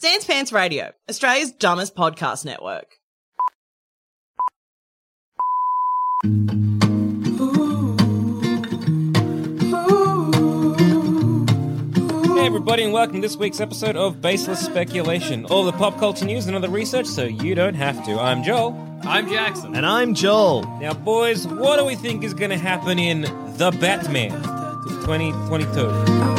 Sans Pants Radio, Australia's dumbest podcast network. Hey everybody, and welcome to this week's episode of Baseless Speculation. All the pop culture news and other research so you don't have to. I'm Joel. I'm Jackson. And I'm Joel. Now boys, what do we think is going to happen in The Batman 2022?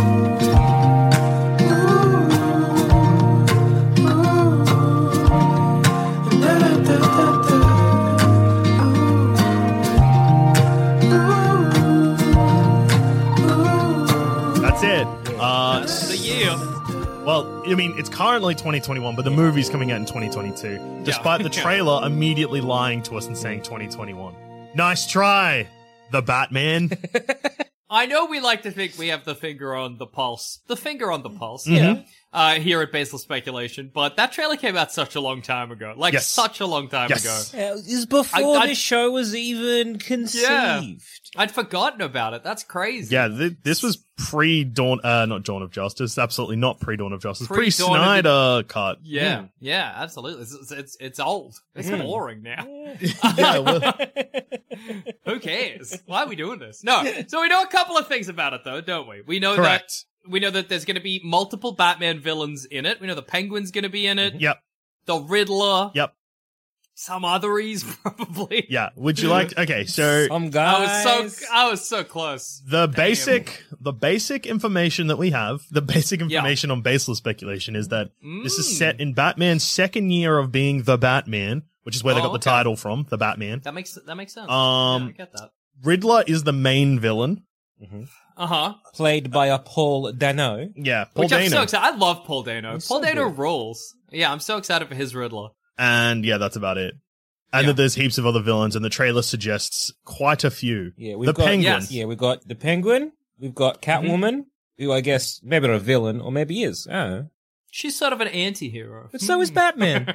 The year. Well, I mean, it's currently 2021, but the movie's coming out in 2022, despite the trailer immediately lying to us and saying 2021. Nice try, The Batman. I know we like to think we have the finger on the pulse. The finger on the pulse, Mhm. here at Baseless Speculation, but that trailer came out such a long time ago. Like, Yes. such a long time Yes. ago. It was before I- this show was even conceived. I'd forgotten about it. That's crazy. Yeah, this was pre-Dawn, not Dawn of Justice, absolutely not pre-Dawn of Justice, Pre-Dawn of pre-Snyder cut. Yeah, yeah, absolutely. It's old. It's boring now. Yeah, well, Who cares? Why are we doing this? No. So we know a couple of things about it, though, don't we? We know correct. that there's going to be multiple Batman villains in it. We know the Penguin's going to be in it. Yep, The Riddler. yep, Some others, probably. yeah. Would you like, okay, so Some guys. I was so close. the basic information that we have, the basic information on Baseless Speculation is that this is set in Batman's second year of being the Batman, which is where they got the title from, the Batman. That makes sense. Yeah, Um, I get that. Riddler is the main villain. Played by a Paul Dano. Yeah, Paul Which I'm so Dano. excited. I love Paul Dano. He's Paul so Dano good. rules. Yeah, I'm so excited for his Riddler. And yeah, that's about it. And Yeah. that there's heaps of other villains, and the trailer suggests quite a few. Yeah, the Penguin. yes. Yeah, we've got the Penguin. We've got Catwoman, who I guess maybe not a villain, or maybe is. I don't know. She's sort of an anti-hero. But so is Batman.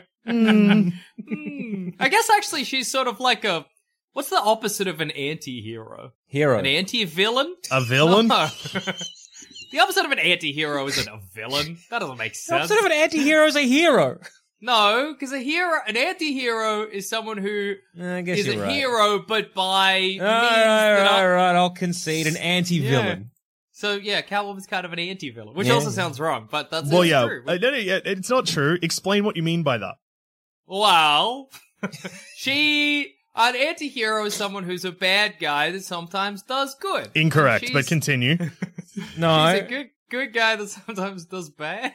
I guess actually she's sort of like a... What's the opposite of an anti-hero? Hero. An anti-villain? A villain? No. The opposite of an anti-hero isn't a villain. That doesn't make The sense. opposite of an anti-hero is a hero. No, because an anti-hero is someone who I guess is you're a right. hero, but by means All that are... right, I'll concede an anti-villain. So yeah, Catwoman's kind of an anti-villain, which also sounds wrong, but that's Well, yeah. true. No, it's not true. Explain what you mean by that. Well, an anti-hero is someone who's a bad guy that sometimes does good. Incorrect, And but continue. No. she's a good guy that sometimes does bad.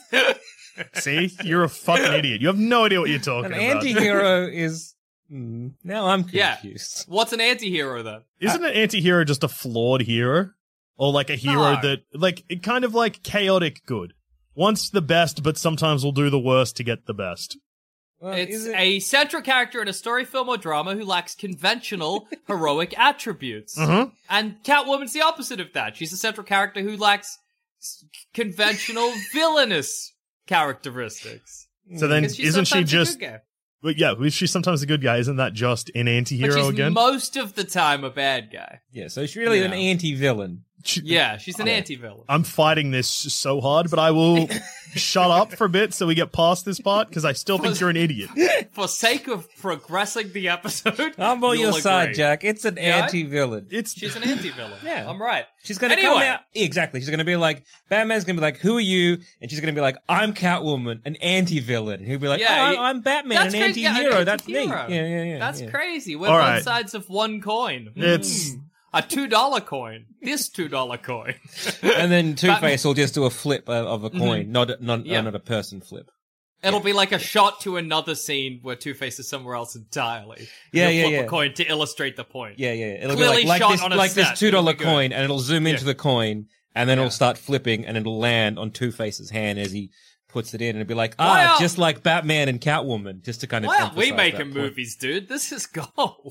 See? You're a fucking idiot. You have no idea what you're talking An about. anti-hero is... now I'm Yeah. confused. What's an anti-hero then? Isn't an anti-hero just a flawed hero? Or like a hero No. that, like, it kind of like chaotic good. Wants the best, but sometimes will do the worst to get the best. Well, It's is it- a central character in a story, film, or drama who lacks conventional heroic attributes. Uh-huh. And Catwoman's the opposite of that. She's a central character who lacks conventional villainous characteristics. So then, Because she's isn't she sometimes a just, good guy. but yeah, is she sometimes a good guy? Isn't that just an But anti-hero she's again? most of the time a bad guy. Yeah, so she's really an Yeah. anti-villain. Yeah, she's an anti-villain. I'm fighting this so hard, but I will shut up for a bit so we get past this part, because I still think you're an idiot. For sake of progressing the episode, I'm on you'll your side, agree. Jack. It's an Yeah? anti-villain. She's an anti-villain. Yeah. I'm right. She's gonna Anyway. come out. Exactly. She's gonna be like, Batman's gonna be like, who are you? And she's gonna be like, I'm Catwoman, an anti-villain. And he'll be like, Yeah, oh, I'm Batman, That's an crazy. Yeah, an anti-hero. That's me. anti-hero. Yeah. That's yeah. crazy. We're All both right. sides of one coin. It's A $2 coin. This $2 coin. And then Two-Face will just do a flip of a coin, not Yeah. a person flip. It'll be like a shot to another scene where Two-Face is somewhere else entirely. Yeah, He'll flip yeah. a coin to illustrate the point. Yeah. It'll Clearly be like shot this, on a like this set. $2 It'll be good. coin, and it'll zoom into Yeah. the coin, and then Yeah. it'll start flipping, and it'll land on Two-Face's hand as he puts it in, and it'll be like, Why aren't- just like Batman and Catwoman, just to kind of Why aren't we emphasize that making point. movies, dude? This is gold.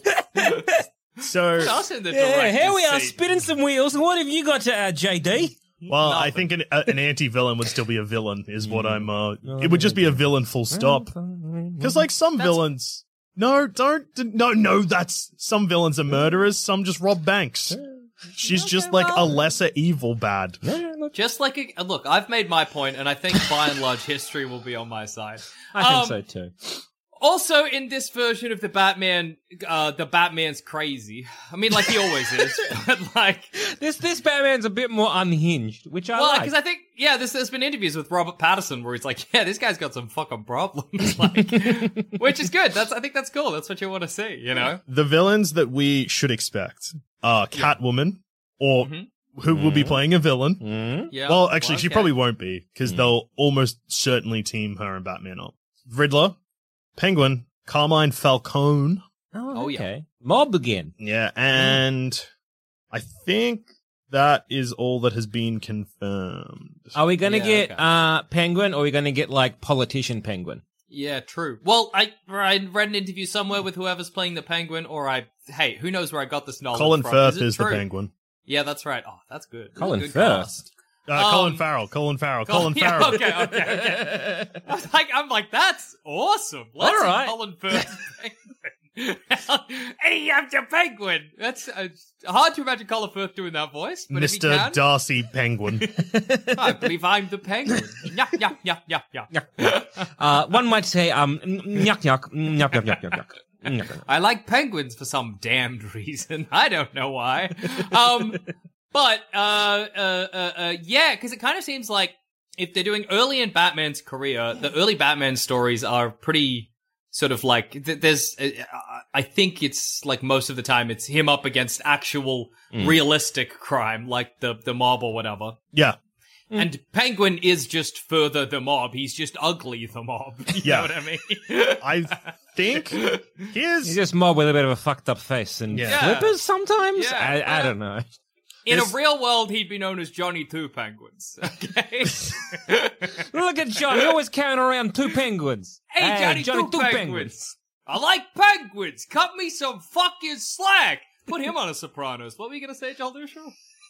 so. Put us in the Yeah, director's here we are seat. spinning some wheels. What have you got to add, JD? Well, I Nothing. think an anti-villain would still be a villain, is what I'm, it would just be a villain full stop. Because, like, some villains, no, some villains are murderers, some just rob banks. She's just like a lesser evil bad. No, look. Just like look, I've made my point, and I think by and large history will be on my side. I think so too. Also, in this version of the Batman's crazy. I mean, like he always is, but like this Batman's a bit more unhinged, which I like. Well, because I think there's been interviews with Robert Pattinson where he's like, this guy's got some fucking problems, like, which is good. I think that's cool. That's what you want to see, you know. The villains that we should expect are Catwoman, or who will be playing a villain. Mm. Yeah. Well, actually, she probably won't be because they'll almost certainly team her and Batman up. Riddler. Penguin, Carmine Falcone. Oh, okay. Mob again. Yeah, and I think that is all that has been confirmed. Are we going to get Penguin, or are we going to get, like, politician Penguin? Yeah, true. Well, I read an interview somewhere with whoever's playing the Penguin, or hey, who knows where I got this knowledge Colin from. Firth is the Penguin. Yeah, that's right. Oh, that's good. Colin good Firth? cast. Colin Farrell. Colin Farrell. Okay. I'm like, that's awesome. Let's All right. Colin Firth Penguin. Hey, I'm the Penguin. That's hard to imagine Colin Firth doing that voice, but if he Mr. can, Darcy Penguin. I believe I'm the Penguin. Yeah. One might say, nyuk nyuk, nyuk nyuk nyuk nyuk. I like penguins for some damned reason. I don't know why. But, because it kind of seems like if they're doing early in Batman's career, the early Batman stories are pretty sort of like, I think it's like most of the time it's him up against actual realistic crime, like the mob or whatever. Yeah. And Penguin is just further the mob. He's just ugly the mob. You know what I mean? I think he's just mob with a bit of a fucked up face and flippers sometimes. Yeah. I don't know. In a real world, he'd be known as Johnny Two Penguins. Okay. Look at Johnny, always carrying around two penguins. Hey, Johnny Two Penguins. I like penguins. Cut me some fucking slack. Put him on a Sopranos. What were you gonna say, Joel Dusha?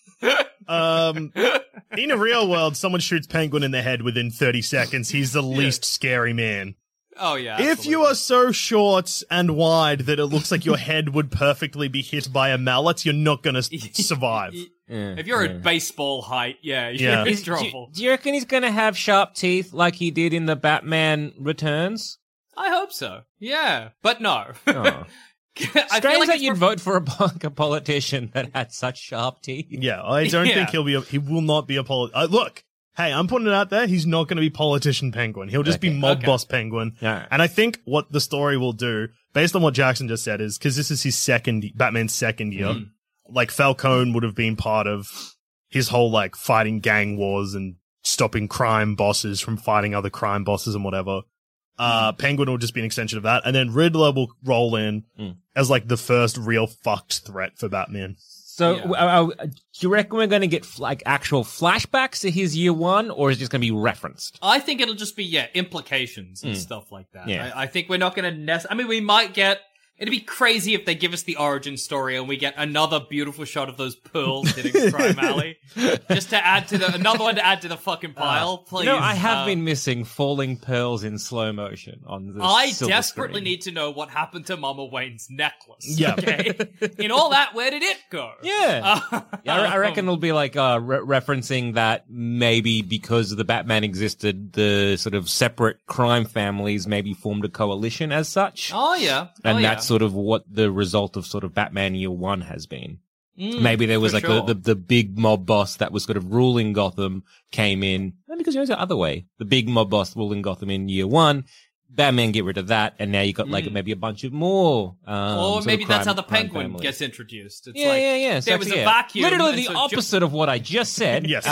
In a real world, someone shoots Penguin in the head within 30 seconds. He's the least scary man. Oh, yeah. If you are so short and wide that it looks like your head would perfectly be hit by a mallet, you're not going to survive. If you're at baseball height, you're in trouble. Do you reckon he's going to have sharp teeth like he did in the Batman Returns? I hope so. Yeah, but no. Oh. Strange that you'd vote for a politician that had such sharp teeth. Yeah, I don't think he will not be a politician. Look. Hey, I'm putting it out there. He's not going to be politician Penguin. He'll just be mob boss Penguin. Yeah. And I think what the story will do, based on what Jackson just said, is because this is his Batman's second year. Like Falcone would have been part of his whole like fighting gang wars and stopping crime bosses from fighting other crime bosses and whatever. Penguin will just be an extension of that, and then Riddler will roll in as like the first real fucked threat for Batman. So, do you reckon we're going to get like actual flashbacks to his year one, or is it just going to be referenced? I think it'll just be implications and stuff like that. Yeah. I think we're not going to. I mean, we might get. It'd be crazy if they give us the origin story and we get another beautiful shot of those pearls hitting Crime Alley, just to add to another one to add to the fucking pile. Please. You know, I have been missing falling pearls in slow motion on the I silver desperately screen. need to know what happened to Mama Wayne's necklace. Yeah. Okay. In all that, where did it go? Yeah. I reckon it'll be like referencing that maybe because the Batman existed, the sort of separate crime families maybe formed a coalition as such. Oh yeah. And that's sort of what the result of sort of Batman Year One has been. Maybe there was like sure. the big mob boss that was sort of ruling Gotham came in. No, because it was the other way. The big mob boss ruling Gotham in Year One. Batman get rid of that, and now you got like maybe a bunch of more. Or maybe that's how the Penguin families. gets introduced. It's Yeah. There was a vacuum. Literally the opposite of what I just said. Yes.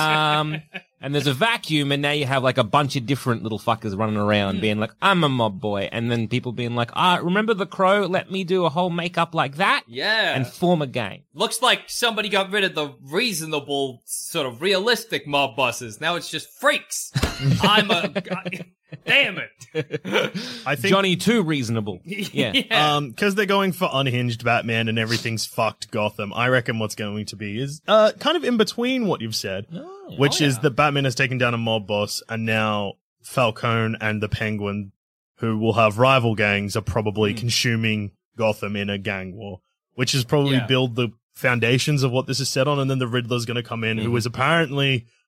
And there's a vacuum, and now you have like a bunch of different little fuckers running around being like, I'm a mob boy. And then people being like, remember the Crow? Let me do a whole makeup like that. Yeah. And form a gang. Looks like somebody got rid of the reasonable, sort of realistic mob bosses. Now it's just freaks. Damn it. I think Johnny too reasonable. Yeah. Because they're going for unhinged Batman and everything's fucked Gotham. I reckon what's going to be is kind of in between what you've said, which is that Batman has taken down a mob boss, and now Falcone and the Penguin, who will have rival gangs, are probably consuming Gotham in a gang war, which is probably build the foundations of what this is set on. And then the Riddler's going to come in, who is apparently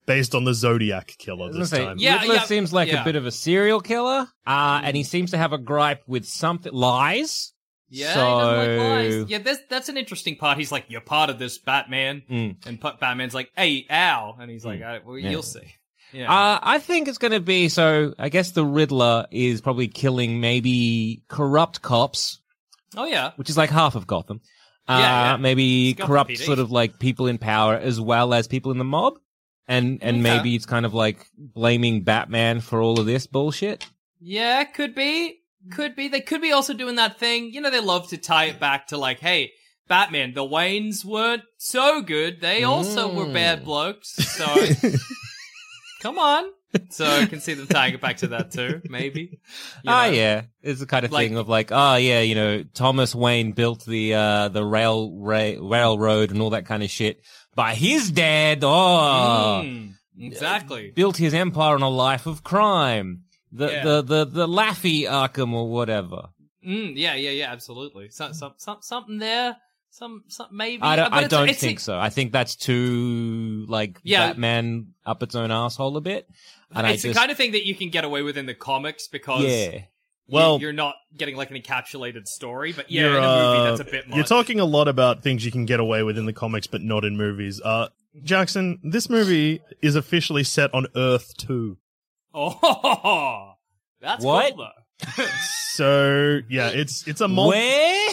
based on the Zodiac killer this time. Riddler seems like a bit of a serial killer, and he seems to have a gripe with something lies. Yeah, he doesn't like lies. Yeah, that's an interesting part. He's like, "You're part of this, Batman," and Batman's like, "Hey, ow," and he's like, "You'll see." Yeah. I think it's going to be so. I guess the Riddler is probably killing maybe corrupt cops. Oh yeah, which is like half of Gotham. Maybe corrupt PD. Sort of like people in power as well as people in the mob. And maybe it's kind of like blaming Batman for all of this bullshit. Yeah, could be. They could be also doing that thing. You know, they love to tie it back to like, hey, Batman, the Waynes weren't so good. They also were bad blokes. So, come on. So I can see them tying it back to that too, maybe. Yeah. It's the kind of thing of like, Thomas Wayne built the railroad and all that kind of shit. But his dad, exactly, built his empire on a life of crime. The Laffy Arkham or whatever. Absolutely. Something there. Some maybe. I don't think so. I think that's too Batman up its own asshole a bit. And it's the kind of thing that you can get away with in the comics because you're not getting like an encapsulated story. But in a movie that's a bit much. You're talking a lot about things you can get away with in the comics, but not in movies. Jackson, this movie is officially set on Earth 2. Oh, that's what? Cool, though. So it's a where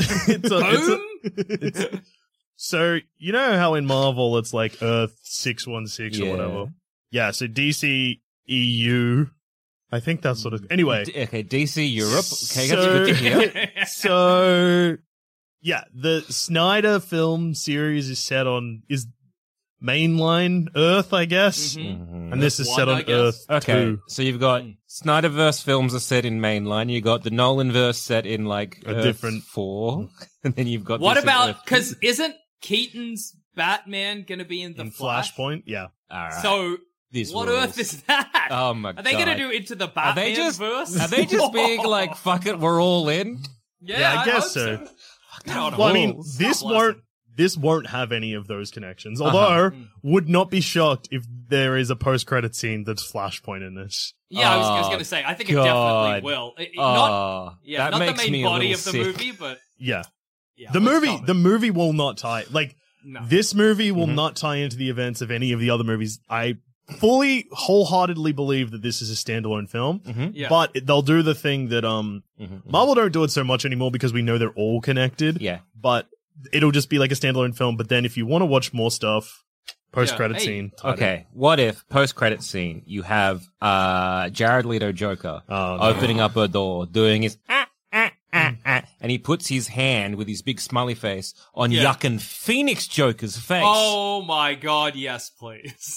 so you know how in Marvel it's like Earth 616 or whatever. Yeah, so DC EU, I think that's sort of anyway. Okay, DC Europe. Okay, that's good to hear. So yeah, the Snyder film series is set on mainline Earth, I guess. And this is set on Earth 2. So you've got Snyderverse films are set in mainline. You got the Nolanverse set in like a different 4, and then you've got. What about because isn't Keaton's Batman going to be in the Flashpoint? Yeah. All right. So what Earth is that? Oh my god! Are they going to do Into the Batman verse? Are they just being like, fuck it, we're all in? Yeah, I guess so. Well, I mean, this won't have any of those connections. Although, would not be shocked if there is a post-credit scene that's Flashpoint in this. Yeah, I was going to say, I think it definitely will. Not the main body of the movie, but the movie will not tie. This movie will not tie into the events of any of the other movies. I fully, wholeheartedly believe that this is a standalone film, but they'll do the thing that Marvel don't do it so much anymore because we know they're all connected. Yeah, but it'll just be like a standalone film, but then if you want to watch more stuff, post-credit scene. Okay, what if post-credit scene you have Jared Leto Joker opening up a door, doing his and he puts his hand with his big smiley face on yuckin' Phoenix Joker's face. Oh my god, yes, please.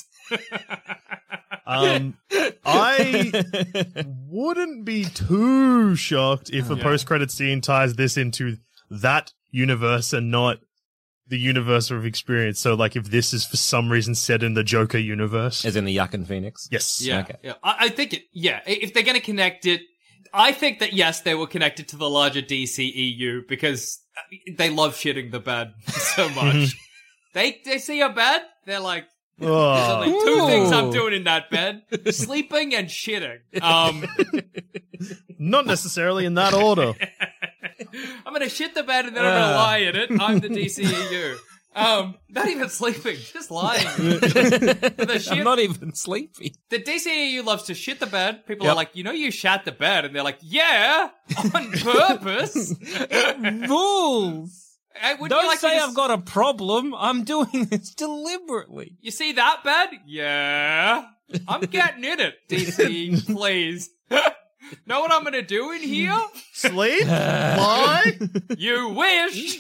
I wouldn't be too shocked if a post-credit scene ties this into that universe and not the universe of experience. So, like, if this is for some reason set in the Joker universe, as in the Yuckin' Phoenix. Yes. Yeah. Okay. Yeah. I think it. Yeah. If they're going to connect it, I think that yes, they will connect it to the larger DCEU because they love shitting the bed so much. They see a bed, they're like, there's only two things I'm doing in that bed: sleeping and shitting. Not necessarily in that order. I'm gonna shit the bed and then I'm gonna lie in it. I'm the DCEU. Not even sleeping, just lying. I'm not even sleepy. The DCEU loves to shit the bed. People are like, you shat the bed, and they're like, yeah, on purpose. Rules. Don't say I've got a problem. I'm doing this deliberately. You see that bed? Yeah. I'm getting in it, DC, please. Know what I'm gonna do in here? Sleep? Why? You wish.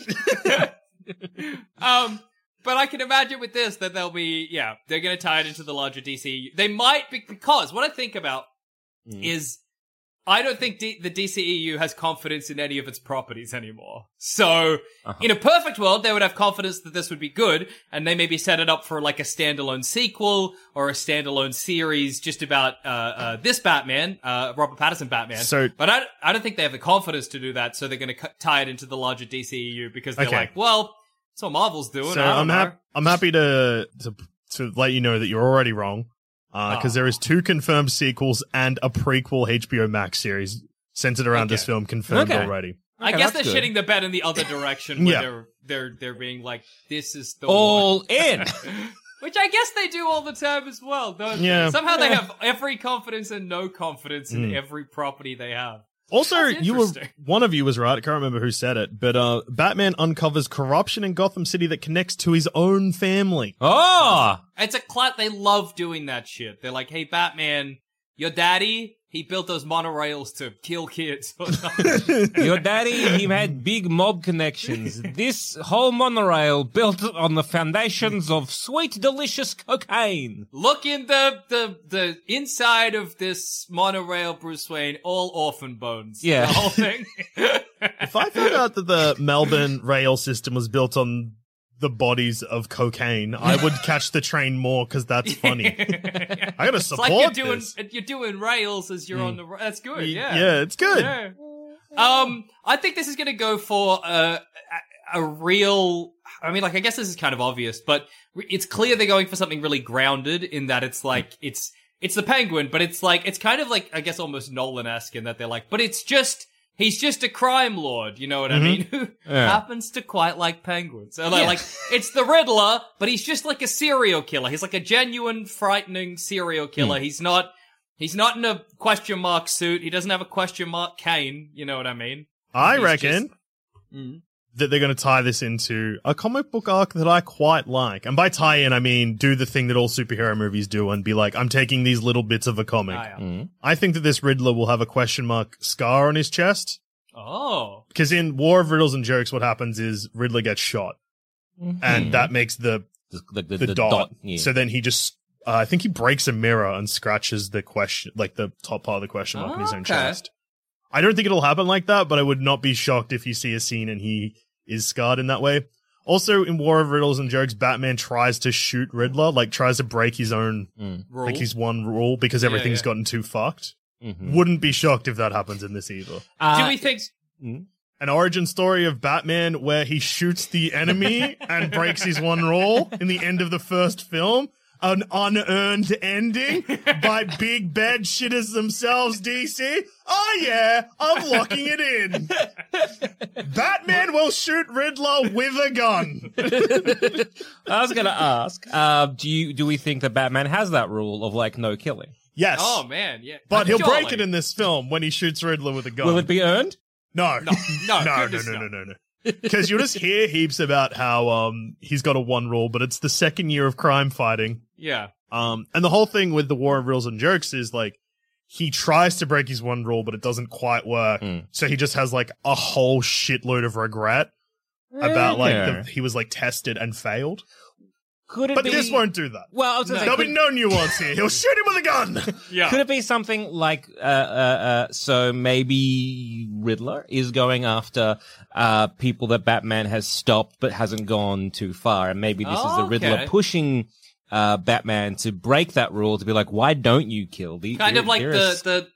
But I can imagine with this that they'll be, they're gonna tie it into the larger DC. They might be, because what I think about is I don't think the DCEU has confidence in any of its properties anymore. So, in a perfect world, they would have confidence that this would be good, and they maybe set it up for like a standalone sequel or a standalone series just about this Batman, Robert Pattinson Batman. But I don't think they have the confidence to do that, so they're going to tie it into the larger DCEU because they're like, well, that's what Marvel's doing. So I'm happy to to let you know that you're already wrong. Because there is 2 confirmed sequels and a prequel HBO Max series centered around this film confirmed already. I guess they're shitting the bed in the other direction where they're being like, this is the all in. Which I guess they do all the time as well, don't they? Somehow they have every confidence and no confidence in every property they have. Also, one of you was right. I can't remember who said it, but Batman uncovers corruption in Gotham City that connects to his own family. Oh! It's they love doing that shit. They're like, hey, Batman, your daddy, he built those monorails to kill kids. Your daddy, he had big mob connections. This whole monorail built on the foundations of sweet, delicious cocaine. Look in the inside of this monorail, Bruce Wayne, all orphan bones. Yeah. The whole thing. If I found out that the Melbourne rail system was built on the bodies of cocaine, I would catch the train more because that's funny. I gotta support it's like you're doing rails as you're on the. That's good. Yeah. Yeah, it's good. Yeah. I think this is gonna go for a real. I mean, like, I guess this is kind of obvious, but it's clear they're going for something really grounded in that it's like it's the Penguin, but it's like it's kind of like, I guess, almost Nolan-esque in that they're like, but it's just. He's just a crime lord, you know what I mean? Who happens to quite like penguins. So like, it's the Riddler, but he's just like a serial killer. He's like a genuine, frightening serial killer. He's not in a question mark suit. He doesn't have a question mark cane, you know what I mean? I reckon that they're going to tie this into a comic book arc that I quite like. And by tie in, I mean do the thing that all superhero movies do and be like, I'm taking these little bits of a comic. I think that this Riddler will have a question mark scar on his chest. Oh. Because in War of Riddles and Jokes, what happens is Riddler gets shot. And that makes the dot. Yeah. So then he just, I think he breaks a mirror and scratches the question, like the top part of the question mark in his own chest. I don't think it'll happen like that, but I would not be shocked if you see a scene and he is scarred in that way. Also, in War of Riddles and Jokes, Batman tries to shoot Riddler, like tries to break his own, like his one rule because everything's gotten too fucked. Wouldn't be shocked if that happens in this either. Do we think... An origin story of Batman where he shoots the enemy and breaks his one rule in the end of the first film? An unearned ending by big bad shitters themselves, DC? Oh yeah, I'm locking it in. Batman will shoot Riddler with a gun. I was gonna ask, do we think that Batman has that rule of like no killing? Yes. Oh man, yeah. But he'll break it in this film when he shoots Riddler with a gun. Will it be earned? No. No. Because you'll just hear heaps about how he's got a one rule, but it's the second year of crime fighting. Yeah. And the whole thing with the War of Riddles and Jokes is like he tries to break his one rule, but it doesn't quite work. So he just has like a whole shitload of regret about like he was like tested and failed. Could it but be... this won't do that. Well, I was gonna say, there'll be no nuance here. He'll shoot him with a gun. Yeah. Could it be something like, so maybe Riddler is going after, people that Batman has stopped but hasn't gone too far. And maybe this is the Riddler pushing, Batman to break that rule to be like, why don't you kill the... Kind of like the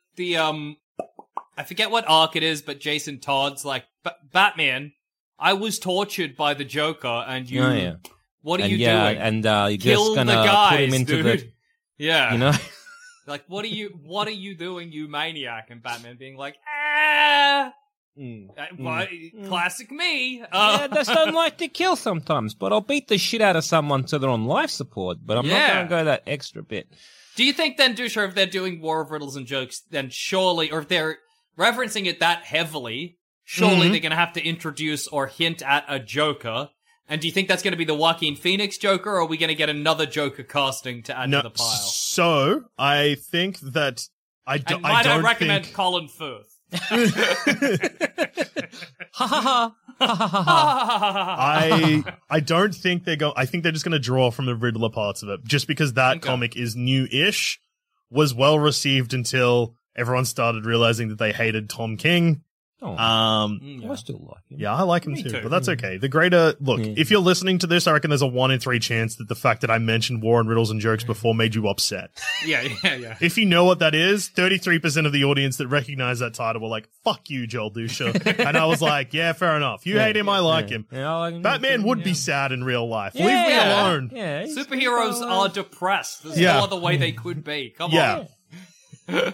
I forget what arc it is, but Jason Todd's like, Batman, I was tortured by the Joker and you... Oh, yeah. What are you doing? And you're Kill just gonna the guys, put him into dude. the, yeah, you know, like what are you doing, you maniac? And Batman being like, classic me. I just don't like to kill sometimes, but I'll beat the shit out of someone so they're on life support. But I'm not gonna go that extra bit. Do you think then, Dusha, if they're doing War of Riddles and Jokes, then surely, or if they're referencing it that heavily, surely they're gonna have to introduce or hint at a Joker? And do you think that's going to be the Joaquin Phoenix Joker, or are we going to get another Joker casting to add to the pile? So, I think that I don't recommend Colin Firth. I don't think I think they're just going to draw from the Riddler parts of it, just because that comic is new-ish, was well received until everyone started realizing that they hated Tom King. Oh. I still like him. Yeah, I like him Me too, too. but that's okay. The greater look, if you're listening to this, I reckon there's a 1 in 3 chance that the fact that I mentioned War and Riddles and Jokes before made you upset. Yeah. If you know what that is, 33% of the audience that recognize that title were like, "Fuck you, Joel Dusha," and I was like, "Yeah, fair enough. You hate him, I like him." Yeah, I like him. Batman would be sad in real life. Yeah. Leave me alone. Yeah, Superheroes are depressed. There's Yeah. no other way they could be. Come Yeah. on.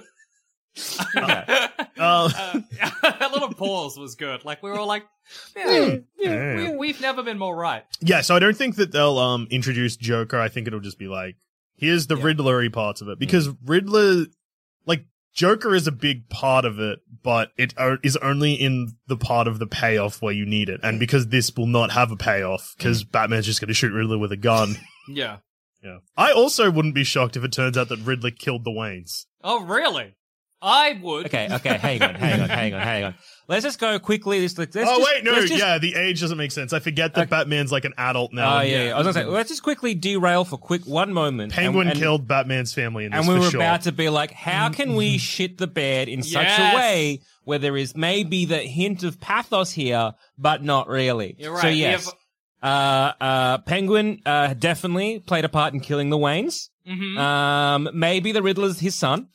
That little pause was good. Like, we were all like, we've never been more right. Yeah, so I don't think that they'll introduce Joker. I think it'll just be like, here's the Riddler-y parts of it. Because Riddler, like, Joker is a big part of it, but it is only in the part of the payoff where you need it. And because this will not have a payoff, because Batman's just going to shoot Riddler with a gun. Yeah. Yeah. I also wouldn't be shocked if it turns out that Riddler killed the Waynes. Oh, really? I would. Okay, hang on. Let's just go quickly. The age doesn't make sense. I forget that Batman's like an adult now. Oh, yeah. I was going to say, let's just quickly derail for one moment. Penguin killed Batman's family in this, and we were sure. about to be like, how can we shit the bed in such a way where there is maybe the hint of pathos here, but not really? You're right. So, yes. Penguin definitely played a part in killing the Waynes. Mm-hmm. Maybe the Riddler's his son.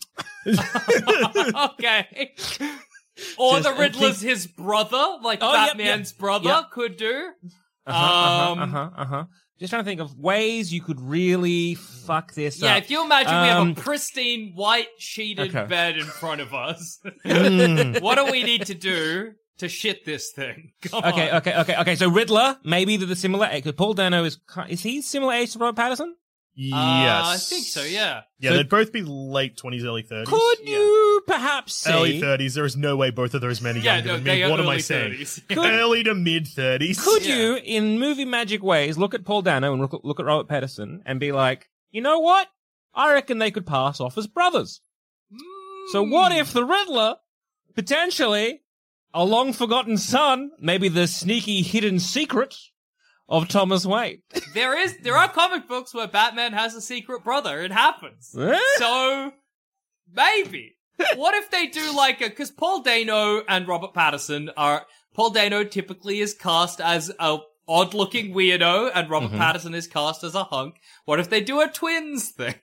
Okay. Or the Riddler's his brother, like Batman's brother could do. Just trying to think of ways you could really fuck this up. Yeah, if you imagine we have a pristine white sheeted bed in front of us, what do we need to do to shit this thing? Come on. Okay. So Riddler, maybe they're the similar age. Paul Dano is he similar age to Robert Pattinson? Yes. I think so, yeah. Yeah, So- they'd both be late 20s, early 30s. Could you perhaps say Early 30s. There is no way both of those men are younger than me. What am I saying? 30s. Early to mid 30s. Could you, in movie magic ways, look at Paul Dano and look at Robert Pattinson and be like, you know what? I reckon they could pass off as brothers. So what if the Riddler, potentially, a long-forgotten son, maybe the sneaky hidden secret of Thomas Wayne? There are comic books where Batman has a secret brother. It happens. So, maybe. What if they do like because Paul Dano and Robert Pattinson Paul Dano typically is cast as a odd-looking weirdo, and Robert Pattinson is cast as a hunk. What if they do a twins thing?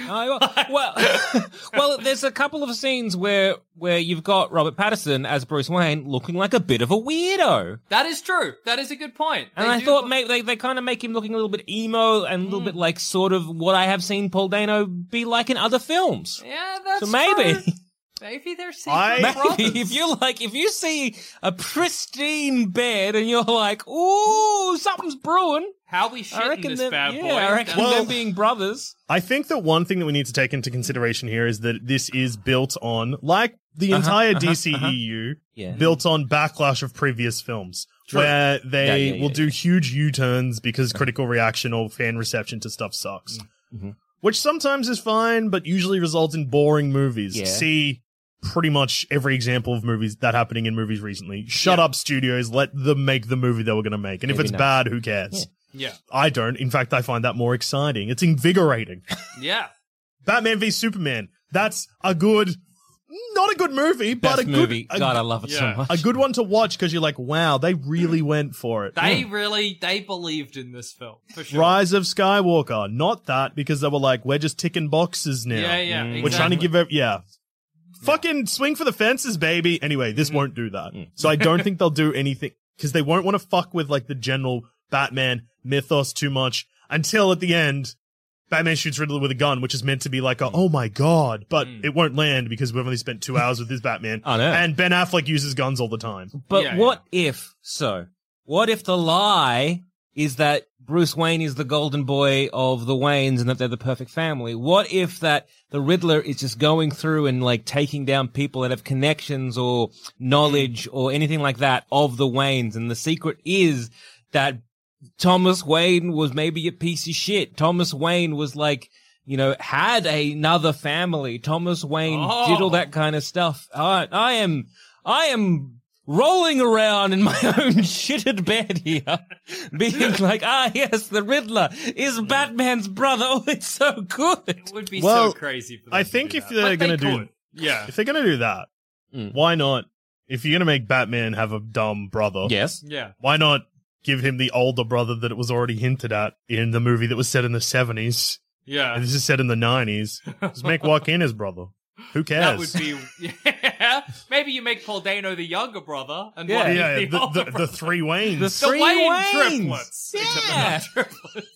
Well, there's a couple of scenes where you've got Robert Pattinson as Bruce Wayne looking like a bit of a weirdo. That is true. That is a good point. And I thought maybe they kind of make him looking a little bit emo and a little bit like sort of what I have seen Paul Dano be like in other films. Yeah, that's so maybe. true. Maybe they're secret brothers. Maybe if you see a pristine bed and you're like, ooh, something's brewing. How we shitting this bad boy? I reckon them being brothers. I think that one thing that we need to take into consideration here is that this is built on, like the entire DCEU, built on backlash of previous films. True. Where they will do huge U-turns because critical reaction or fan reception to stuff sucks. Mm-hmm. Which sometimes is fine, but usually results in boring movies. Yeah. See pretty much every example of movies that happening in movies recently. Shut up, studios. Let them make the movie they were going to make. And if it's bad, who cares? Yeah. I don't. In fact, I find that more exciting. It's invigorating. Yeah. Batman v Superman. That's a good, not a good movie, but Best a movie. good, God, I love it so much. a good one to watch because you're like, wow, they really went for it. They believed in this film, for sure. Rise of Skywalker. Not that, because they were like, we're just ticking boxes now. Yeah, exactly. We're trying to give fucking swing for the fences, baby. Anyway, this won't do that. So I don't think they'll do anything, because they won't want to fuck with like the general Batman mythos too much until at the end, Batman shoots Riddler with a gun, which is meant to be like oh my god, but it won't land because we've only spent 2 hours with this Batman. I know. And Ben Affleck uses guns all the time. But what if the lie is that Bruce Wayne is the golden boy of the Waynes and that they're the perfect family? What if that the Riddler is just going through and like taking down people that have connections or knowledge or anything like that of the Waynes, and the secret is that Thomas Wayne was maybe a piece of shit. Thomas Wayne was like, had another family. Thomas Wayne did all that kind of stuff. I am rolling around in my own shitted bed here, being like, yes, the Riddler is Batman's brother. Oh, it's so good. It would be so crazy for them I think to if do they're that. going to do, Yeah. if they're going to do that, why not if you're going to make Batman have a dumb brother, Yes. Yeah. why not give him the older brother that it was already hinted at in the movie that was set in the 70s? Yeah. And this is set in the 90s. Just make Joaquin his brother. Who cares? That would be, yeah. Maybe you make Paul Dano the younger brother, and Yeah. Joaquin Yeah, the older the brother. three Waynes. The The three Wayne Waynes. triplets. Except they're Yeah. not triplets.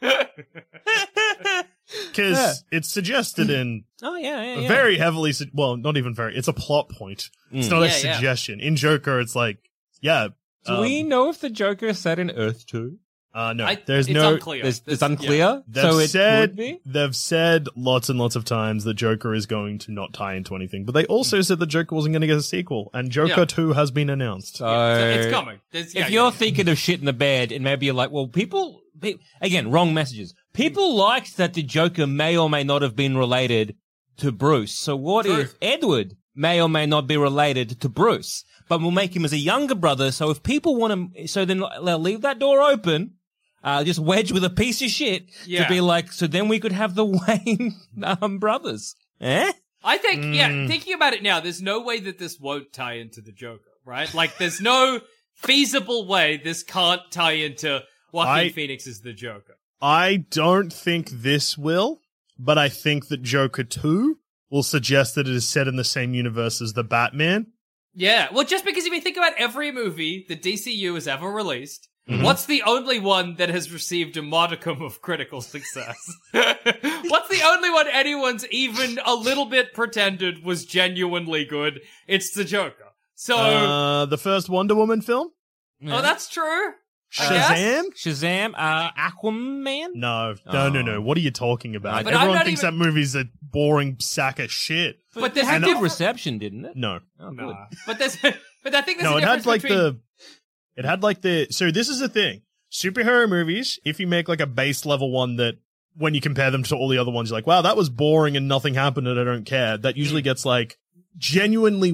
Because it's suggested in Oh, yeah. a very heavily, well, not even very, it's a plot point. It's not a Yeah, yeah. suggestion. In Joker, it's like, yeah. Do we know if the Joker is set in Earth 2? No, It's there's no. unclear. It's unclear. They've So it said could be. they've said lots and lots of times that Joker is going to not tie into anything, but they also said that Joker wasn't going to get a sequel, and Joker Yeah. 2 has been announced. So, So it's coming. If you're thinking of shit in the bed, and maybe you're like, well, again, wrong messages. People liked that the Joker may or may not have been related to Bruce. So what True. if Edward may or may not be related to Bruce? But we'll make him as a younger brother. So if people want to, so then they'll leave that door open. Just wedge with a piece of shit to Yeah. be like, so then we could have the Wayne brothers. Eh? I think, thinking about it now, there's no way that this won't tie into the Joker, right? Like, there's no feasible way this can't tie into Joaquin Phoenix as the Joker. I don't think this will, but I think that Joker 2 will suggest that it is set in the same universe as the Batman. Yeah, well, just because if you think about every movie the DCU has ever released, what's the only one that has received a modicum of critical success? What's the only one anyone's even a little bit pretended was genuinely good? It's the Joker. So, The first Wonder Woman film? oh, that's true. I guess. Shazam? Shazam, Aquaman? No. Oh. What are you talking about? But I'm Everyone not thinks even- that movie's a boring sack of shit. But this there's had a good difference. reception, didn't it? No. Oh, good. Nah. But I think there's No, a it difference had like between... so this is the thing. Superhero movies, if you make like a base level one that when you compare them to all the other ones, you're like, wow, that was boring and nothing happened and I don't care. That usually gets like generally,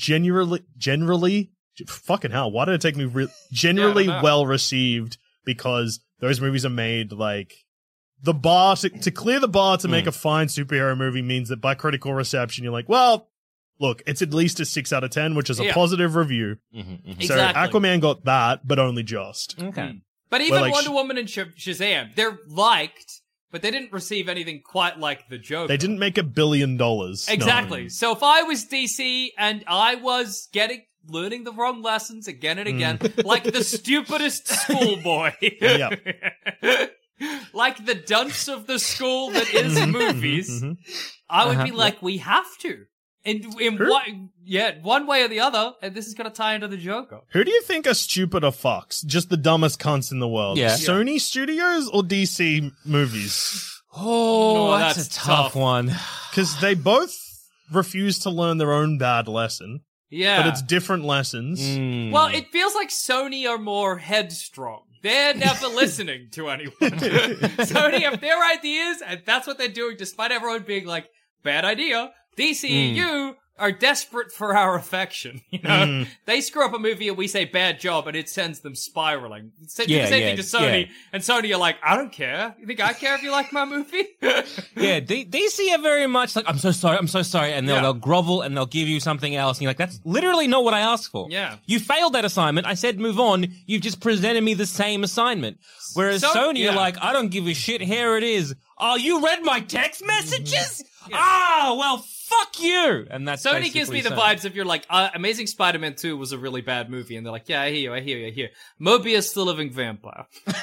fucking hell, why did it take me generally Yeah, I don't know. well received because those movies are made like the bar to clear the bar to make a fine superhero movie means that by critical reception, you're like, well, look, it's at least a 6 out of 10, which is a Yeah. positive review. Exactly. So Aquaman got that, but only just. Okay. But even Well, like, Wonder Woman and Shazam, they're liked, but they didn't receive anything quite like the Joker. They didn't make $1 billion. Exactly. No. So if I was DC and I was learning the wrong lessons again and again, like the stupidest schoolboy. Yeah. Like the dunce of the school that is movies, I would be like, we have to. And one way or the other, and this is going to tie into the Joker. Who do you think are stupider fucks? Just the dumbest cunts in the world? Yeah. Sony Studios or DC movies? Oh, Oh, that's that's a tough tough. one. Because they both refuse to learn their own bad lesson, Yeah. but it's different lessons. Well, it feels like Sony are more headstrong. They're never listening to anyone. Sony have their ideas, and that's what they're doing, despite everyone being like, bad idea. DCU are desperate for our affection. You know, they screw up a movie and we say bad job, and it sends them spiraling. Do the same thing to Sony, and Sony are like, I don't care. You think I care if you like my movie? Yeah, DC are very much like, I'm so sorry, and they'll grovel and they'll give you something else, and you're like, that's literally not what I asked for. Yeah. You failed that assignment, I said move on, you've just presented me the same assignment. Whereas Sony are like, I don't give a shit, here it is. Oh, you read my text messages? Ah, well, fuck you! And that's Sony gives me the Sony. vibes of you're like, Amazing Spider-Man 2 was a really bad movie, and they're like, yeah, I hear you. Mobius the Living Vampire.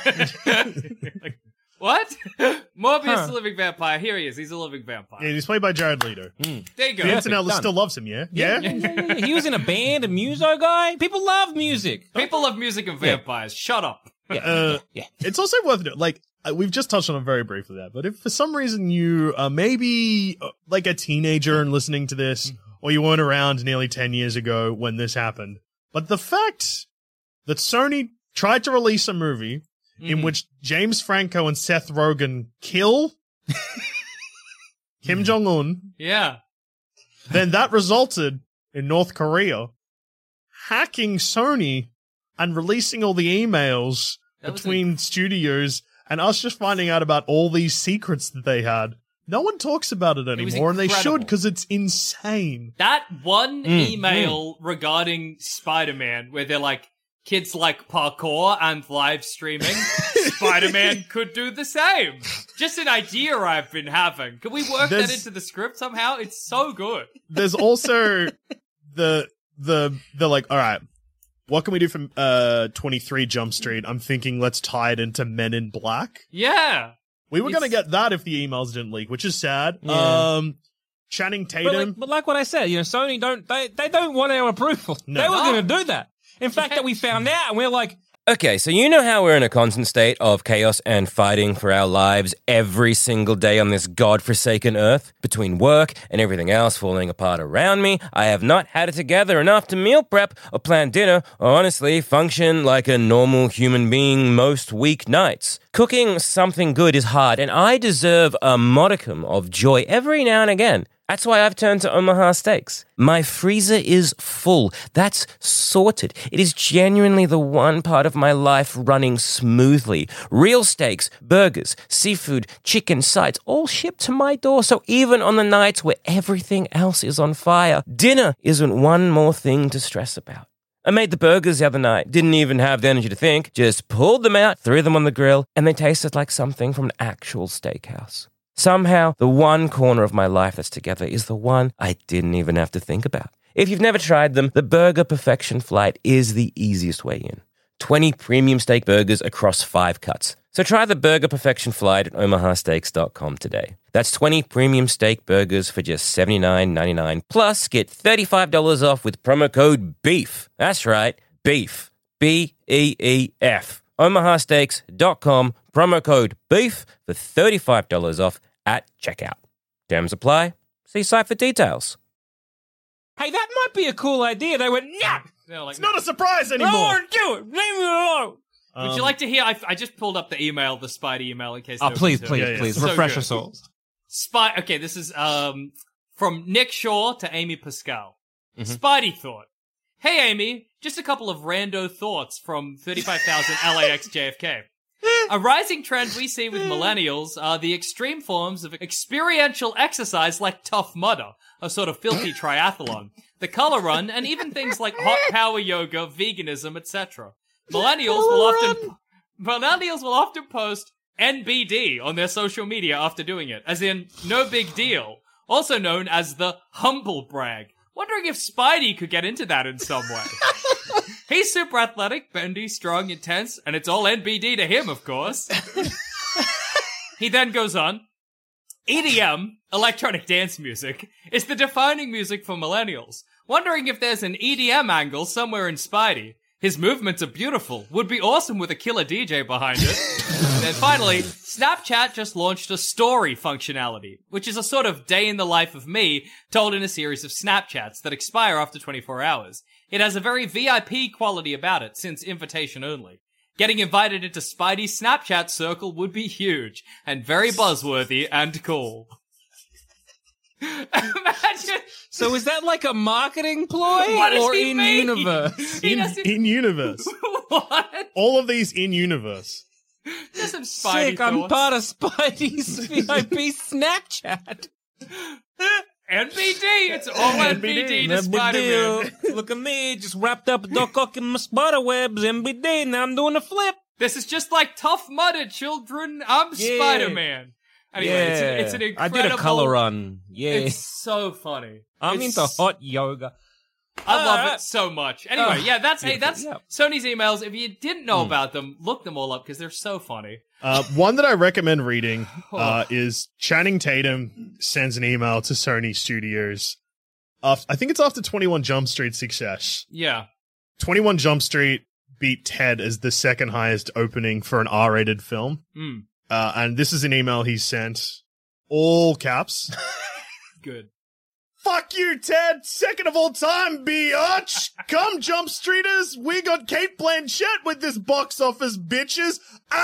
Like, what? Mobius the Living Vampire. Here he is. He's a living vampire. Yeah, he's played by Jared Leto. There you go. The internet done. still loves him, yeah? Yeah? Yeah. He was in a band, a muso guy. People love music. People love music and vampires. Shut up. Yeah. It's also worth noting, like, we've just touched on it very briefly there, but if for some reason you are maybe like a teenager and listening to this, or you weren't around nearly 10 years ago when this happened, but the fact that Sony tried to release a movie in which James Franco and Seth Rogen kill Kim Jong-un, Yeah. then that resulted in North Korea hacking Sony and releasing all the emails That was between studios and us just finding out about all these secrets that they had No one talks about it anymore, and they should, because it's insane. That one email regarding Spider-Man, where they're like, kids like parkour and live streaming, Spider-Man could do the same. Just an idea I've been having. Can we work that into the script somehow? It's so good. There's also the like, all right, what can we do from 23 Jump Street? I'm thinking let's tie it into Men in Black. Yeah. We were going to get that if the emails didn't leak, which is sad. Yeah. Channing Tatum. But like what I said, Sony they don't want our approval. No. They were going to do that. In fact, that we found out and we're like, okay, so you know how we're in a constant state of chaos and fighting for our lives every single day on this godforsaken earth? Between work and everything else falling apart around me, I have not had it together enough to meal prep or plan dinner or honestly function like a normal human being most weeknights. Cooking something good is hard, and I deserve a modicum of joy every now and again. That's why I've turned to Omaha Steaks. My freezer is full. That's sorted. It is genuinely the one part of my life running smoothly. Real steaks, burgers, seafood, chicken, sides, all shipped to my door. So even on the nights where everything else is on fire, dinner isn't one more thing to stress about. I made the burgers the other night. Didn't even have the energy to think. Just pulled them out, threw them on the grill, and they tasted like something from an actual steakhouse. Somehow, the one corner of my life that's together is the one I didn't even have to think about. If you've never tried them, the Burger Perfection Flight is the easiest way in. 20 premium steak burgers across 5 cuts. So try the Burger Perfection Flight at omahasteaks.com today. That's 20 premium steak burgers for just $79.99. Plus, get $35 off with promo code BEEF. That's right, BEEF. B-E-E-F. omahasteaks.com, promo code BEEF for $35 off at checkout. Terms apply. See site for details. hey, that might be a cool idea. They went, no. It's not a surprise anymore. I want to do it. Leave me alone. Would you like to hear? I just pulled up the email, the Spidey email, in case. Please. So Refresh us all. Okay, this is from Nick Shaw to Amy Pascal. Mm-hmm. Spidey thought. Hey, Amy, just a couple of rando thoughts from 35,000 LAX JFK. A rising trend we see with millennials are the extreme forms of experiential exercise like Tough Mudder, a sort of filthy triathlon, the color run, and even things like hot power yoga, veganism, etc. Millennials will often post NBD on their social media after doing it, as in no big deal, also known as the humble brag. Wondering if Spidey could get into that in some way. He's super athletic, bendy, strong, intense, and it's all NBD to him, of course. He then goes on. EDM, electronic dance music, is the defining music for millennials. Wondering if there's an EDM angle somewhere in Spidey. His movements are beautiful. Would be awesome with a killer DJ behind it. And then finally, Snapchat just launched a story functionality, which is a sort of day in the life of me told in a series of Snapchats that expire after 24 hours. It has a very VIP quality about it, since invitation only. Getting invited into Spidey's Snapchat circle would be huge, and very buzzworthy and cool. Imagine. So is that like a marketing ploy or in universe? In universe. What? All of these in universe. Just some Spidey Sick, I'm part of Spidey's VIP Snapchat. NBD, it's all NBD to Spider-Man. Look at me, just wrapped up a duck hook in my spider webs. NBD, now I'm doing a flip. This is just like Tough Mudder, children. I'm Spider-Man. Anyway, it's an incredible... I did a color run. Yeah. It's so funny. I'm into hot yoga. I love it so much. Anyway, that's Sony's emails. If you didn't know about them, look them all up because they're so funny. One that I recommend reading is Channing Tatum sends an email to Sony Studios. I think it's after 21 Jump Street's success. Yeah. 21 Jump Street beat Ted as the second highest opening for an R-rated film. And this is an email he sent, all caps. Good. Fuck you, Ted! Second of all time, biatch! Come, Jump Streeters! We got Kate Blanchett with this box office, bitches!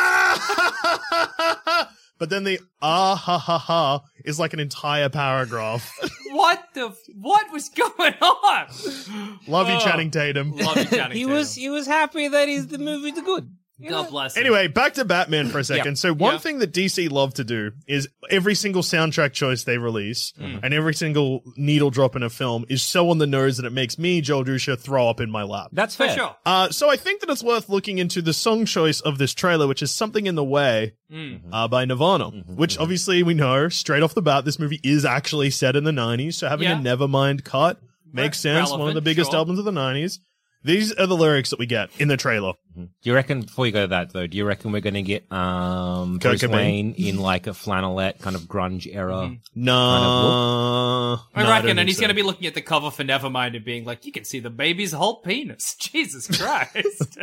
Ah! But then the ah ha ha ha is like an entire paragraph. What was going on? Love you, Channing Tatum. Love you, Channing Tatum. He was happy that the movie's good. God bless him. Anyway, back to Batman for a second. Yeah. So one thing that DC love to do is every single soundtrack choice they release and every single needle drop in a film is so on the nose that it makes me, Joel Dusha, throw up in my lap. That's For fair. sure. So I think that it's worth looking into the song choice of this trailer, which is Something in the Way by Nirvana, which obviously we know straight off the bat, this movie is actually set in the 90s. So having a Nevermind cut makes sense. One of the biggest albums of the 90s. These are the lyrics that we get in the trailer. Do you reckon, before you go to that though, do you reckon we're going to get Bruce Wayne in like a flannelette kind of grunge era? No. I reckon, and he's going to be looking at the cover for Nevermind and being like, you can see the baby's whole penis. Jesus Christ.